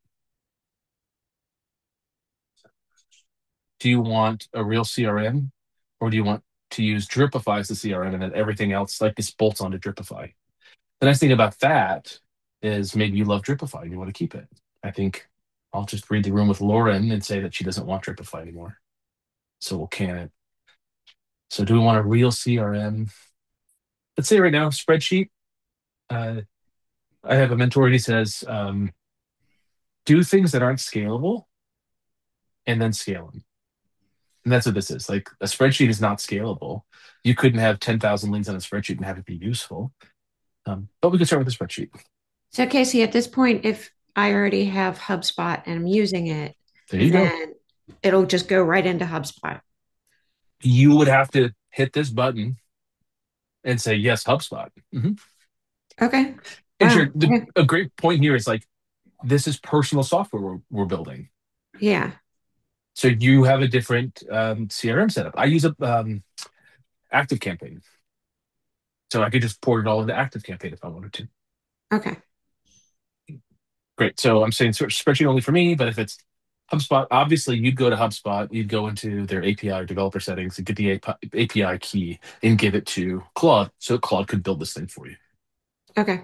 Do you want a real CRM, or do you want to use Dripify as the CRM and then everything else like this bolts onto Dripify? The nice thing about that is maybe you love Dripify and you want to keep it. I think I'll just read the room with Lauren and say that she doesn't want Dripify anymore. So we'll can it. So do we want a real CRM? Let's say right now, spreadsheet. I have a mentor and he says, do things that aren't scalable and then scale them. And that's what this is. Like a spreadsheet is not scalable. You couldn't have 10,000 leads on a spreadsheet and have it be useful. But we could start with a spreadsheet. So, Casey, at this point, if I already have HubSpot and I'm using it, there you go. It'll just go right into HubSpot. You would have to hit this button and say, yes, HubSpot. Mm-hmm. Okay. And sure, a great point here is like, this is personal software we're building. Yeah. So you have a different CRM setup. I use a ActiveCampaign. So I could just port it all into ActiveCampaign if I wanted to. Okay. Great. So I'm saying spreadsheet only for me, but if it's HubSpot, obviously you'd go to HubSpot, you'd go into their API or developer settings and get the API key and give it to Claude so Claude could build this thing for you. Okay.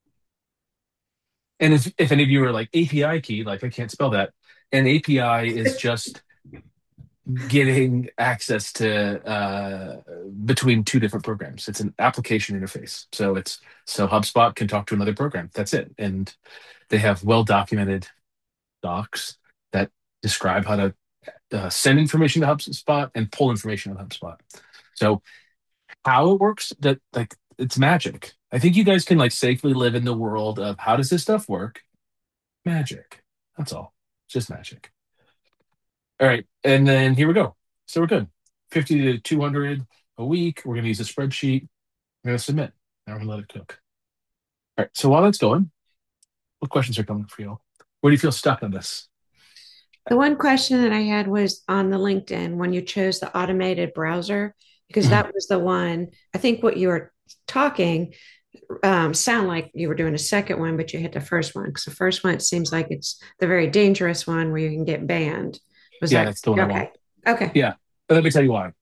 And if any of you are like API key, like I can't spell that, an API is just getting access to between two different programs. It's an application interface. So HubSpot can talk to another program. That's it. And they have well-documented docs that describe how to send information to HubSpot and pull information out of HubSpot. So how it works, that like it's magic. I think you guys can like safely live in the world of how does this stuff work? Magic. That's all. It's just magic. All right. And then here we go. So we're good. 50 to 200 a week. We're going to use a spreadsheet. We're going to submit. Now we're going to let it cook. All right. So while that's going, what questions are coming for you? Where do you feel stuck on this? The one question that I had was on the LinkedIn when you chose the automated browser, because that was the one, I think what you were talking sound like you were doing a second one, but you hit the first one because the first one, it seems like it's the very dangerous one where you can get banned. That's the one I want. Okay. Yeah. But let me tell you why.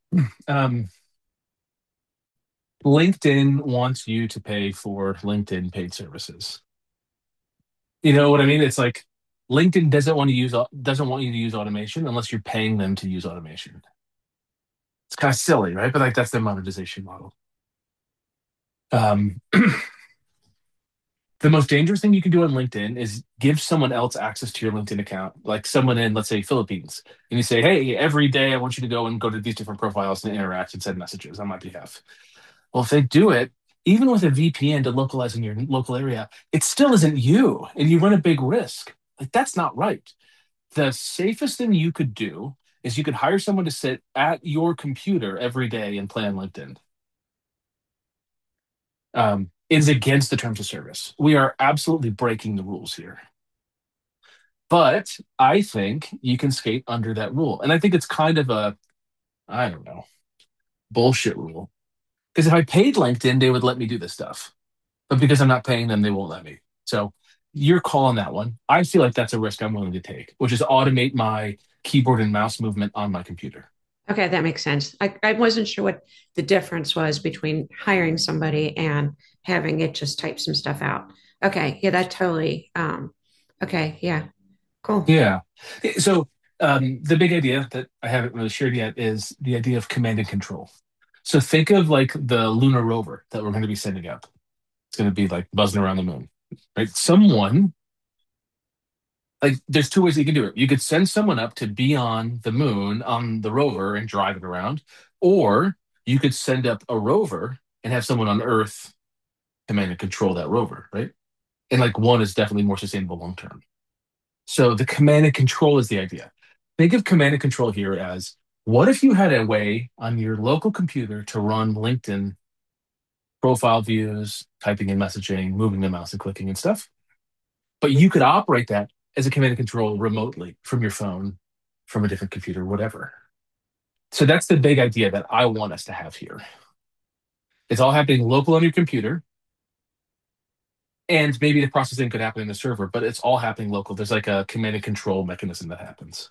LinkedIn wants you to pay for LinkedIn paid services. You know what I mean? It's like LinkedIn doesn't want you to use automation unless you're paying them to use automation. It's kind of silly, right? But like that's their monetization model. The most dangerous thing you can do on LinkedIn is give someone else access to your LinkedIn account, like someone in, let's say, Philippines, and you say, hey, every day I want you to go to these different profiles and interact and send messages on my behalf. Well, if they do it, even with a VPN to localize in your local area, it still isn't you, and you run a big risk. Like that's not right. The safest thing you could do is you could hire someone to sit at your computer every day and play on LinkedIn. It is against the terms of service. We are absolutely breaking the rules here. But I think you can skate under that rule. And I think it's kind of a, I don't know, bullshit rule. Because if I paid LinkedIn, they would let me do this stuff. But because I'm not paying them, they won't let me. So your call on that one. I feel like that's a risk I'm willing to take, which is automate my keyboard and mouse movement on my computer. Okay, that makes sense. I wasn't sure what the difference was between hiring somebody and having it just type some stuff out. Okay, yeah, that totally. Okay, yeah, cool. Yeah. So the big idea that I haven't really shared yet is the idea of command and control. So think of like the lunar rover that we're going to be sending up. It's going to be like buzzing around the moon, right? Someone, like, there's two ways you can do it. You could send someone up to be on the moon on the rover and drive it around, or you could send up a rover and have someone on Earth command and control that rover, right? And like one is definitely more sustainable long term. So the command and control is the idea. Think of command and control here as what if you had a way on your local computer to run LinkedIn profile views, typing in messaging, moving the mouse and clicking and stuff, but you could operate that as a command and control remotely from your phone, from a different computer, whatever. So that's the big idea that I want us to have here. It's all happening local on your computer. And maybe the processing could happen in the server, but it's all happening local. There's like a command and control mechanism that happens.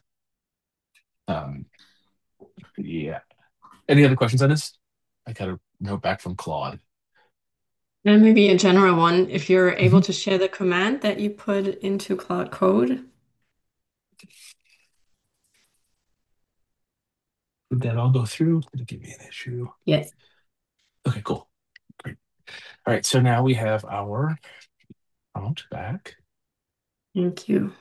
Yeah. Any other questions on this? I got a note back from Claude. And maybe a general one, if you're able to share the command that you put into Cloud Code. Did that all go through? Did it give me an issue? Yes. Okay, cool. Great. All right, so now we have our prompt back. Thank you.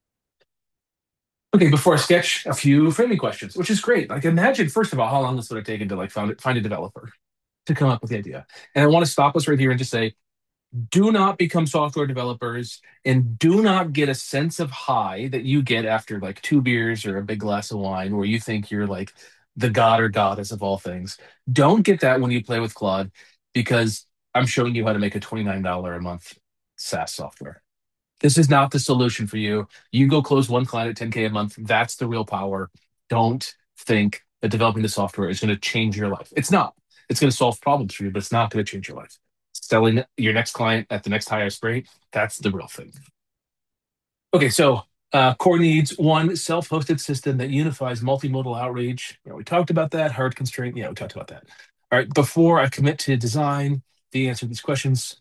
Okay, before I sketch a few framing questions, which is great. Like imagine, first of all, how long this would have taken to like find a developer to come up with the idea. And I want to stop us right here and just say, do not become software developers and do not get a sense of high that you get after like 2 beers or a big glass of wine where you think you're like the god or goddess of all things. Don't get that when you play with Claude because I'm showing you how to make a $29 a month SaaS software. This is not the solution for you. You go close one client at 10K a month. That's the real power. Don't think that developing the software is going to change your life. It's not. It's going to solve problems for you, but it's not going to change your life. Selling your next client at the next highest rate, that's the real thing. Okay, so core needs: one, self-hosted system that unifies multimodal outreach. Yeah, we talked about that. Hard constraint. Yeah, we talked about that. All right, before I commit to design, the answer to these questions.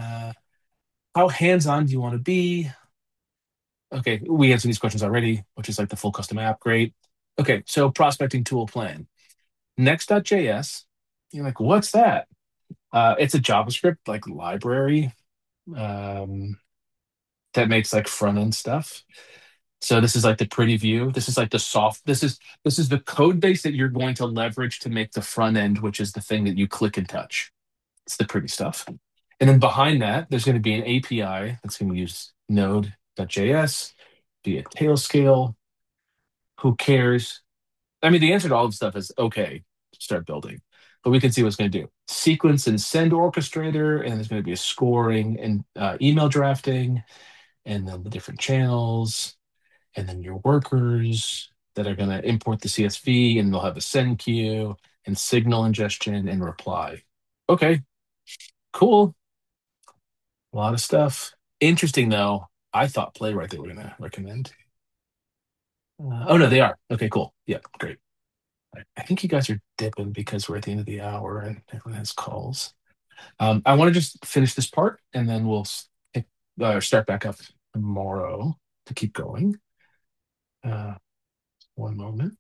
How hands-on do you want to be? Okay, we answered these questions already, which is like the full custom app. Great. Okay, so prospecting tool plan. Next.js, you're like, what's that? It's a JavaScript like library that makes like front end stuff. So this is like the pretty view. This is like the soft. This is the code base that you're going to leverage to make the front end, which is the thing that you click and touch. It's the pretty stuff. And then behind that, there's going to be an API that's going to use Node.js, be a Tailscale. Who cares? I mean, the answer to all this stuff is okay, start building. But we can see what it's going to do. Sequence and send orchestrator, and there's going to be a scoring and email drafting, and then the different channels, and then your workers that are going to import the CSV, and they'll have a send queue, and signal ingestion, and reply. Okay, cool. A lot of stuff. Interesting, though. I thought Playwright they were going to recommend. Oh, no, they are. Okay, cool. Yeah, great. I think you guys are dipping because we're at the end of the hour and everyone has calls. I want to just finish this part and then we'll start back up tomorrow to keep going. One moment.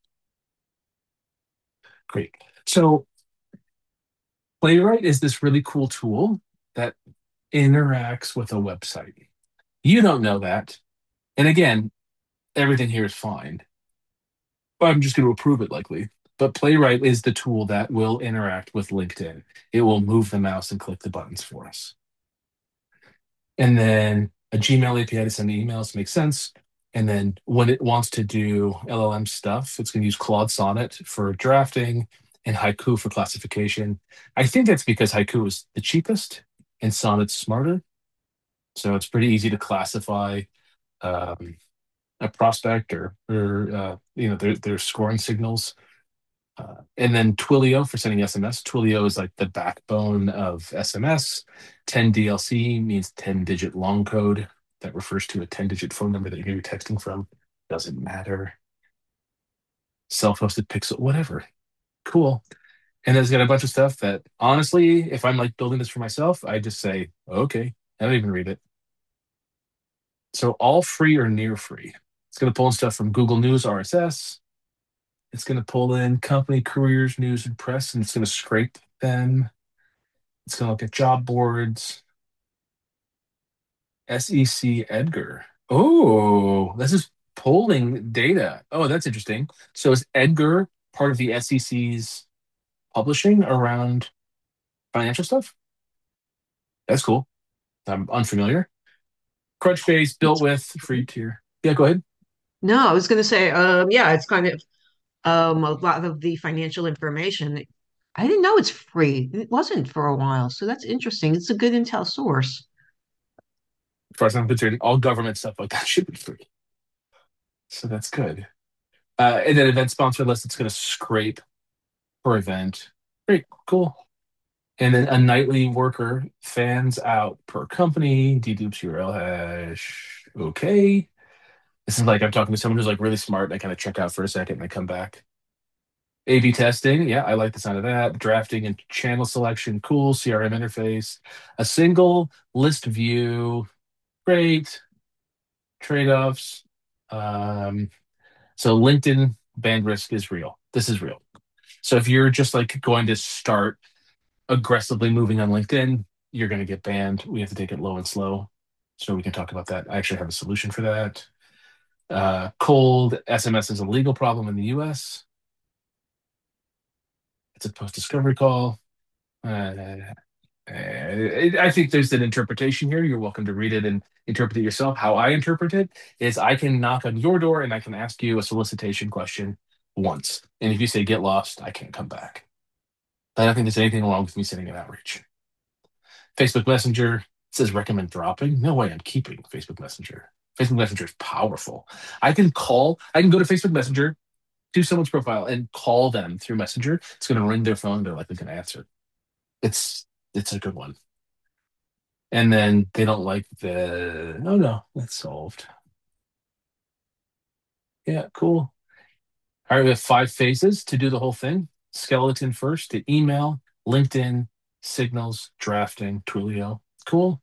Great. So Playwright is this really cool tool that interacts with a website. You don't know that. And again, everything here is fine. I'm just going to approve it likely. But Playwright is the tool that will interact with LinkedIn. It will move the mouse and click the buttons for us. And then a Gmail API to send emails makes sense. And then when it wants to do LLM stuff, it's going to use Claude Sonnet for drafting and Haiku for classification. I think that's because Haiku is the cheapest and Sonnet's smarter. So it's pretty easy to classify um, a prospect or their scoring signals. And then Twilio for sending SMS. Twilio is like the backbone of SMS. 10DLC means 10-digit long code. That refers to a 10-digit phone number that you're going to be texting from. Doesn't matter. Self-hosted pixel, whatever. Cool. And it's got a bunch of stuff that honestly, if I'm like building this for myself, I just say, okay, I don't even read it. So all free or near free. It's going to pull in stuff from Google News RSS. It's going to pull in company careers, news, and press, and it's going to scrape them. It's going to look at job boards. SEC Edgar. Oh, this is polling data. Oh, that's interesting. So is Edgar part of the SEC's publishing around financial stuff? That's cool. I'm unfamiliar. Crunchbase built with free tier. Yeah, go ahead. No, I was going to say, yeah, it's kind of a lot of the financial information. I didn't know it's free. It wasn't for a while, so that's interesting. It's a good intel source. As far as I'm concerned, all government stuff like that should be free. So that's good. And then event sponsor list, it's going to scrape per event. Great, cool. And then a nightly worker fans out per company, dedupes URL hash. Okay. This is like I'm talking to someone who's like really smart. And I kind of check out for a second and I come back. A/B testing, yeah, I like the sound of that. Drafting and channel selection, cool. CRM interface, a single list view, great. Trade-offs. Um, so LinkedIn ban risk is real. This is real. So if you're just like going to start aggressively moving on LinkedIn, you're going to get banned. We have to take it low and slow. So we can talk about that. I actually have a solution for that. Cold SMS is a legal problem in the US. It's a post-discovery call. I think there's an interpretation here. You're welcome to read it and interpret it yourself. How I interpret it is I can knock on your door and I can ask you a solicitation question once. And if you say get lost, I can't come back. I don't think there's anything wrong with me sending an outreach. Facebook Messenger says recommend dropping. No way I'm keeping Facebook Messenger. Facebook Messenger is powerful. I can go to Facebook Messenger, do someone's profile, and call them through Messenger. It's going to ring their phone. They're likely going to answer. It's a good one. And then they don't like no, that's solved. Yeah, cool. All right, we have 5 phases to do the whole thing. Skeleton first, the email, LinkedIn, signals, drafting, Twilio. Cool.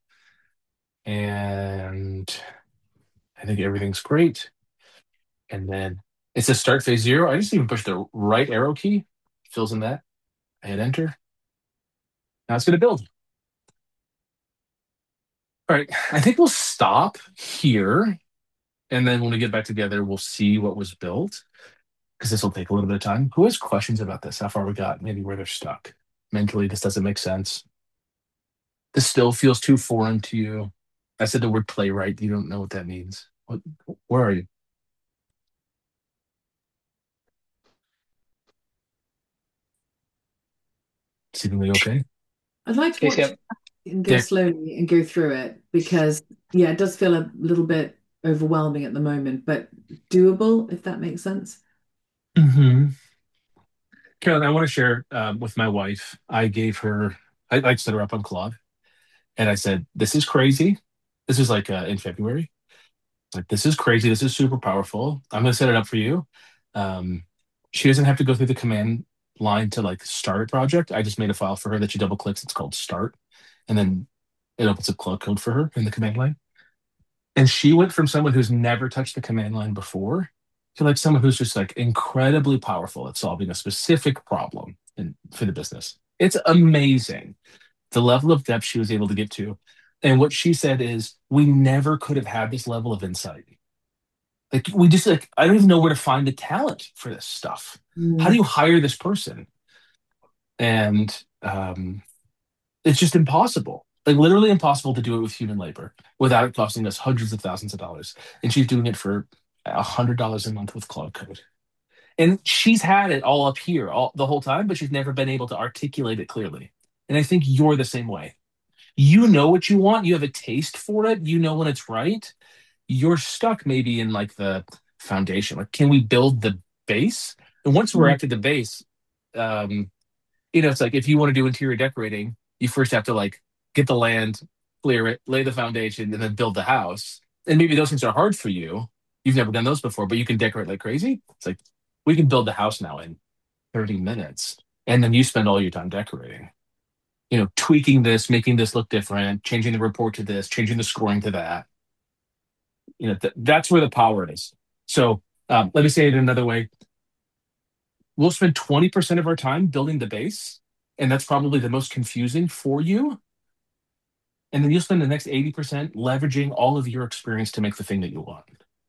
And I think everything's great. And then it says start phase 0. I just even push the right arrow key, fills in that. I hit enter. Now it's going to build. All right, I think we'll stop here. And then when we get back together, we'll see what was built because this will take a little bit of time. Who has questions about this? How far we got? Maybe where they're stuck. Mentally, this doesn't make sense. This still feels too foreign to you. I said the word playwright. You don't know what that means. Where are you? Seemingly okay? I'd like to watch Casey, it and go slowly and go through it because, yeah, it does feel a little bit overwhelming at the moment, but doable, if that makes sense. Mm-hmm. Carolyn, I want to share with my wife. I set her up on Claude, and I said, "This is crazy." This is like in February. Like, this is crazy. This is super powerful. I'm going to set it up for you. She doesn't have to go through the command line to like start a project. I just made a file for her that she double clicks. It's called start. And then it opens up Claude Code for her in the command line. And she went from someone who's never touched the command line before to like someone who's just like incredibly powerful at solving a specific problem for the business. It's amazing the level of depth she was able to get to. And what she said is, we never could have had this level of insight. Like, we just like, I don't even know where to find the talent for this stuff. How do you hire this person? And it's just impossible. Like, literally impossible to do it with human labor without it costing us hundreds of thousands of dollars. And she's doing it for $100 a month with Claude Code. And she's had it all up here the whole time, but she's never been able to articulate it clearly. And I think you're the same way. You know what you want, you have a taste for it, you know when it's right. You're stuck maybe in like the foundation. Like, can we build the base? And once we're Mm. at the base, um, it's like if you want to do interior decorating, you first have to like get the land, clear it, lay the foundation, and then build the house. And maybe those things are hard for you. You've never done those before, but you can decorate like crazy. It's like we can build the house now in 30 minutes. And then you spend all your time decorating. Tweaking this, making this look different, changing the report to this, changing the scoring to that. That's where the power is. So let me say it another way. We'll spend 20% of our time building the base, and that's probably the most confusing for you. And then you'll spend the next 80% leveraging all of your experience to make the thing that you want.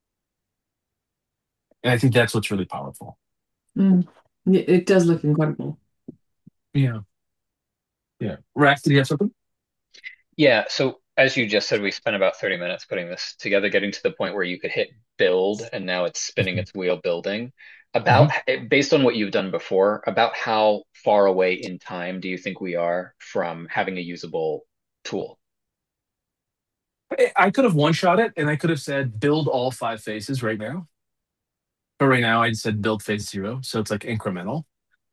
And I think that's what's really powerful. Mm. It does look incredible. Yeah. Yeah. Rax, did you have something? Yeah, so as you just said, we spent about 30 minutes putting this together, getting to the point where you could hit build, and now it's spinning its wheel building. Based on what you've done before, about how far away in time do you think we are from having a usable tool? I could have one-shot it, and I could have said build all 5 faces right now. But right now I said build phase 0, so it's like incremental.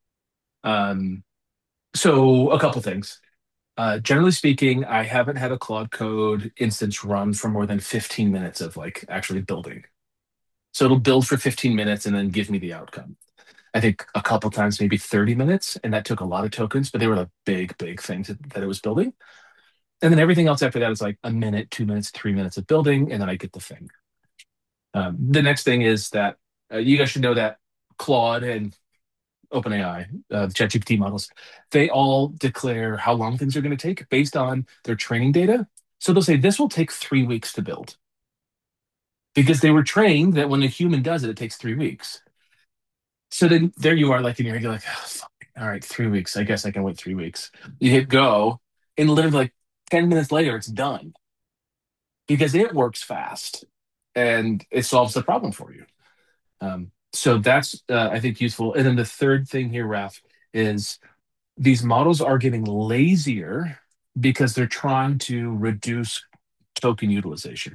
So a couple things. Generally speaking, I haven't had a Claude Code instance run for more than 15 minutes of like actually building. So it'll build for 15 minutes and then give me the outcome. I think a couple times, maybe 30 minutes, and that took a lot of tokens, but they were the big, big things that it was building. And then everything else after that is like a minute, 2 minutes, 3 minutes of building, and then I get the thing. The next thing is that you guys should know that Claude and OpenAI, the ChatGPT models, they all declare how long things are going to take based on their training data. So they'll say this will take 3 weeks to build because they were trained that when a human does it, it takes 3 weeks. So then there you are, like in your head, you're like, oh, fuck. All right, 3 weeks. I guess I can wait 3 weeks. You hit go, and literally like 10 minutes later, it's done because it works fast and it solves the problem for you. So that's, I think, useful. And then the third thing here, Raf, is these models are getting lazier because they're trying to reduce token utilization.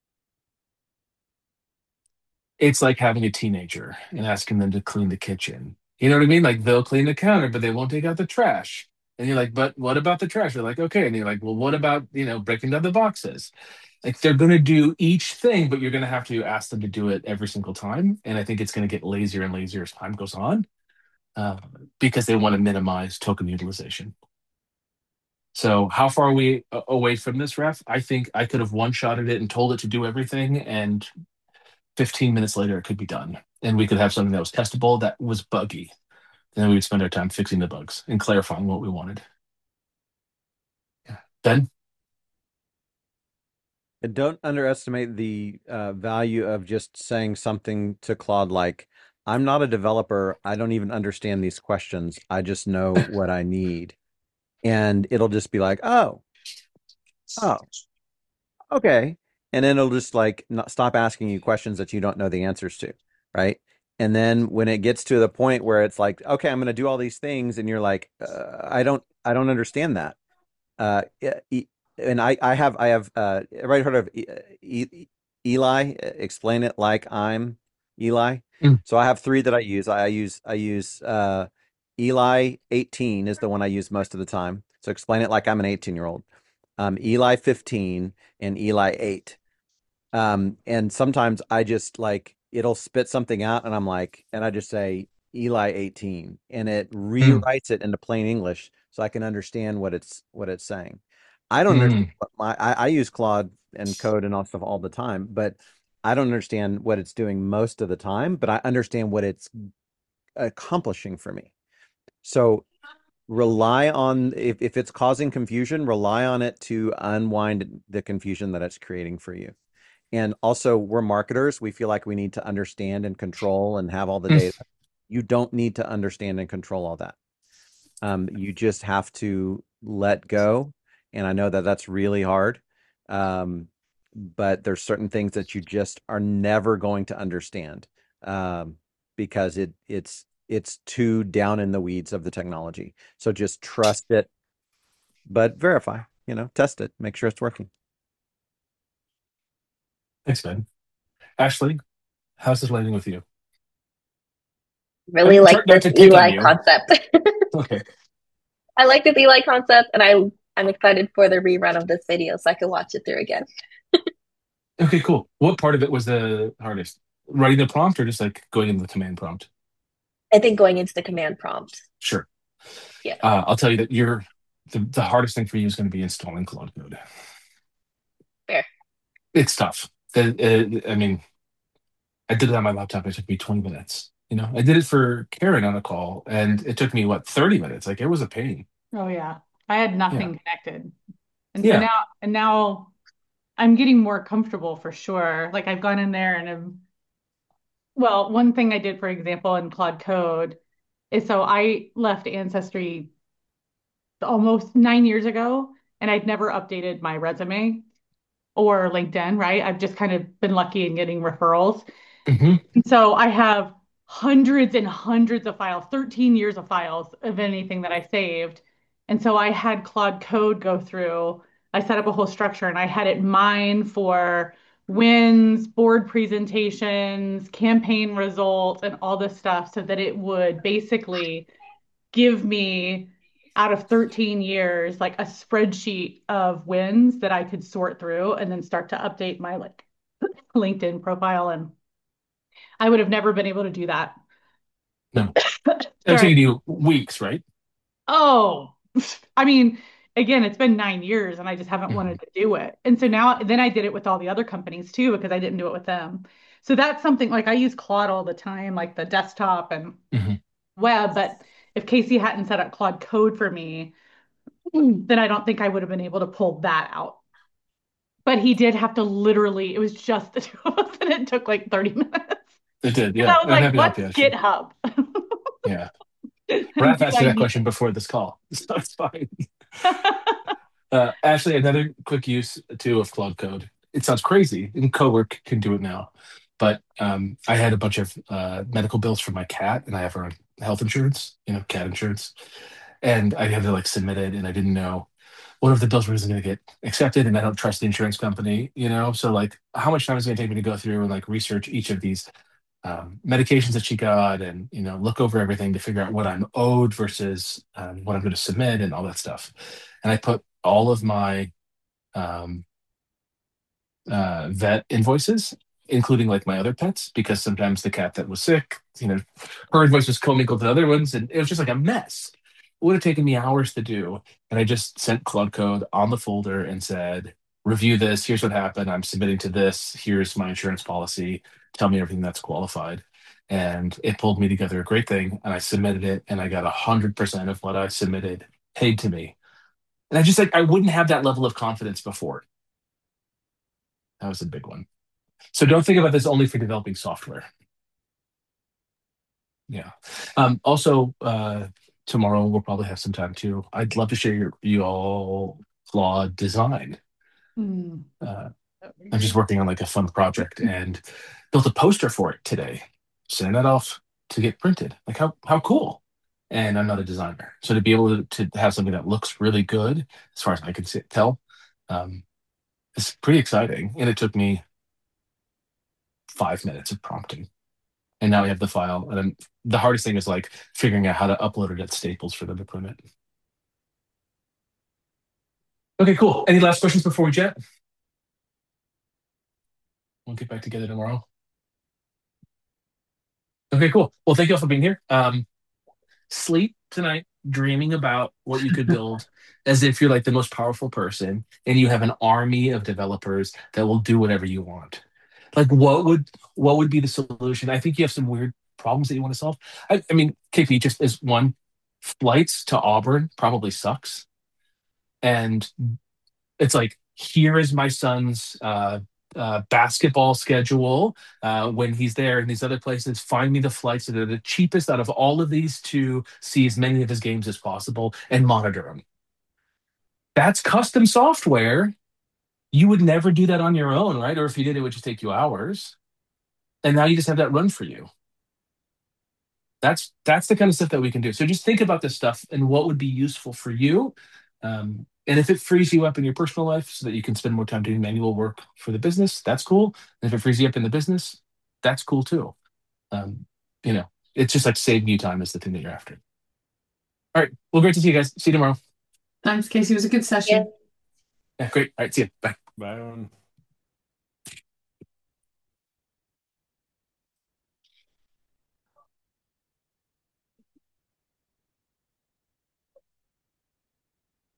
It's like having a teenager and asking them to clean the kitchen. You know what I mean? Like they'll clean the counter, but they won't take out the trash. And you're like, but what about the trash? They're like, okay. And you're like, well, what about, breaking down the boxes? Like they're going to do each thing, but you're going to have to ask them to do it every single time. And I think it's going to get lazier and lazier as time goes on because they want to minimize token utilization. So how far are we away from this, Ref? I think I could have one-shotted it and told it to do everything, and 15 minutes later it could be done. And we could have something that was testable, that was buggy. And then we would spend our time fixing the bugs and clarifying what we wanted. Yeah. Ben? And don't underestimate the value of just saying something to Claude like, I'm not a developer. I don't even understand these questions. I just know what I need. And it'll just be like, oh, okay. And then it'll just like stop asking you questions that you don't know the answers to, right? And then when it gets to the point where it's like, okay, I'm going to do all these things, and you're like, I don't understand that. And I have everybody heard of Eli? Explain it like I'm Eli. So I have 3 that I use. I use Eli 18 is the one I use most of the time. So explain it like I'm an 18-year-old. Eli 15 and Eli 8. And sometimes I just like it'll spit something out, and I'm like, and I just say Eli 18, and it rewrites it into plain English so I can understand what it's saying. I don't understand I use Claude and code and all stuff all the time, but I don't understand what it's doing most of the time, but I understand what it's accomplishing for me. So rely on, if it's causing confusion, rely on it to unwind the confusion that it's creating for you. And also, we're marketers. We feel like we need to understand and control and have all the data. You don't need to understand and control all that. You just have to let go. And I know that that's really hard. but there's certain things that you just are never going to understand, because it's too down in the weeds of the technology. So just trust it, but verify, test it, make sure it's working. Thanks, Ben. Ashley, how's this landing with you? Really like Not this to pick on Eli you. concept. Okay. I like this Eli concept, and I'm excited for the rerun of this video so I can watch it through again. Okay, cool. What part of it was the hardest? Writing the prompt or just like going into the command prompt? I think going into the command prompt. Sure. Yeah. I'll tell you that the hardest thing for you is going to be installing Claude Code. Fair. It's tough. I mean, I did it on my laptop. It took me 20 minutes. I did it for Karen on a call, and it took me, 30 minutes? Like, it was a pain. Oh yeah. I had Yeah. nothing connected. And so Yeah. now I'm getting more comfortable for sure. Like I've gone in there and one thing I did, for example, in Claude Code is so I left Ancestry almost 9 years ago, and I'd never updated my resume or LinkedIn, right? I've just kind of been lucky in getting referrals. hmm And so I have hundreds and hundreds of files, 13 years of files of anything that I saved. And so I had Claude Code go through. I set up a whole structure and I had it mine for wins, board presentations, campaign results, and all this stuff so that it would basically give me out of 13 years like a spreadsheet of wins that I could sort through and then start to update my LinkedIn profile. And I would have never been able to do that. No. It'll take you weeks, right? Oh, I mean, again, it's been 9 years and I just haven't wanted to do it. And so then I did it with all the other companies too, because I didn't do it with them. So that's something like I use Claude all the time, like the desktop and hmm web. But if Casey hadn't set up Claude Code for me, then I don't think I would have been able to pull that out. But he did have to literally, it was just the two of us, and it took like 30 minutes. It did, And yeah. I was I'm like, happy to help what's you, Ashley. GitHub? Yeah. Do Raph asked I me that need question before this call, so it's fine. Ashley, another quick use too of Claude Code. It sounds crazy, and Cowork can do it now. But I had a bunch of medical bills for my cat, and I have her on health insurance, cat insurance, and I had to submit it, and I didn't know what if the bills wasn't going to get accepted, and I don't trust the insurance company, So how much time is it going to take me to go through and research each of these medications that she got, and look over everything to figure out what I'm owed versus what I'm going to submit and all that stuff. And I put all of my um, vet invoices, including my other pets, because sometimes the cat that was sick, her invoice was commingled with other ones, and it was just like a mess. It would have taken me hours to do, and I just sent Claude Code on the folder and said, "Review this. Here's what happened. I'm submitting to this. Here's my insurance policy. Tell me everything that's qualified." And it pulled me together a great thing, and I submitted it, and I got 100% of what I submitted paid to me. And I wouldn't have that level of confidence before. That was a big one. So don't think about this only for developing software. Yeah. Also, tomorrow we'll probably have some time too. I'd love to share you all Claude design. Hmm. I'm just working on a fun project and built a poster for it today. Send that off to get printed. How cool. And I'm not a designer. So to be able to have something that looks really good, as far as I can tell, is pretty exciting. And it took me 5 minutes of prompting. And now we have the file. And then the hardest thing is figuring out how to upload it at Staples for the deployment. Okay, cool. Any last questions before we chat? We'll get back together tomorrow. Okay, cool. Well, thank you all for being here. Sleep tonight dreaming about what you could build as if you're the most powerful person and you have an army of developers that will do whatever you want. What would be the solution? I think you have some weird problems that you want to solve. I mean, KP, just as one, flights to Auburn probably sucks. And it's here is my son's basketball schedule when he's there in these other places. Find me the flights that are the cheapest out of all of these to see as many of his games as possible and monitor them. That's custom software You would never do that on your own, right? Or if you did, it would just take you hours. And now you just have that run for you. That's the kind of stuff that we can do. So just think about this stuff and what would be useful for you. And if it frees you up in your personal life so that you can spend more time doing manual work for the business, that's cool. And if it frees you up in the business, that's cool too. Um, you know, it's just like saving you time is the thing that you're after. All right. Well, great to see you guys. See you tomorrow. Thanks, Casey. It was a good session. Yeah, great. All right. See you. Bye. Bye.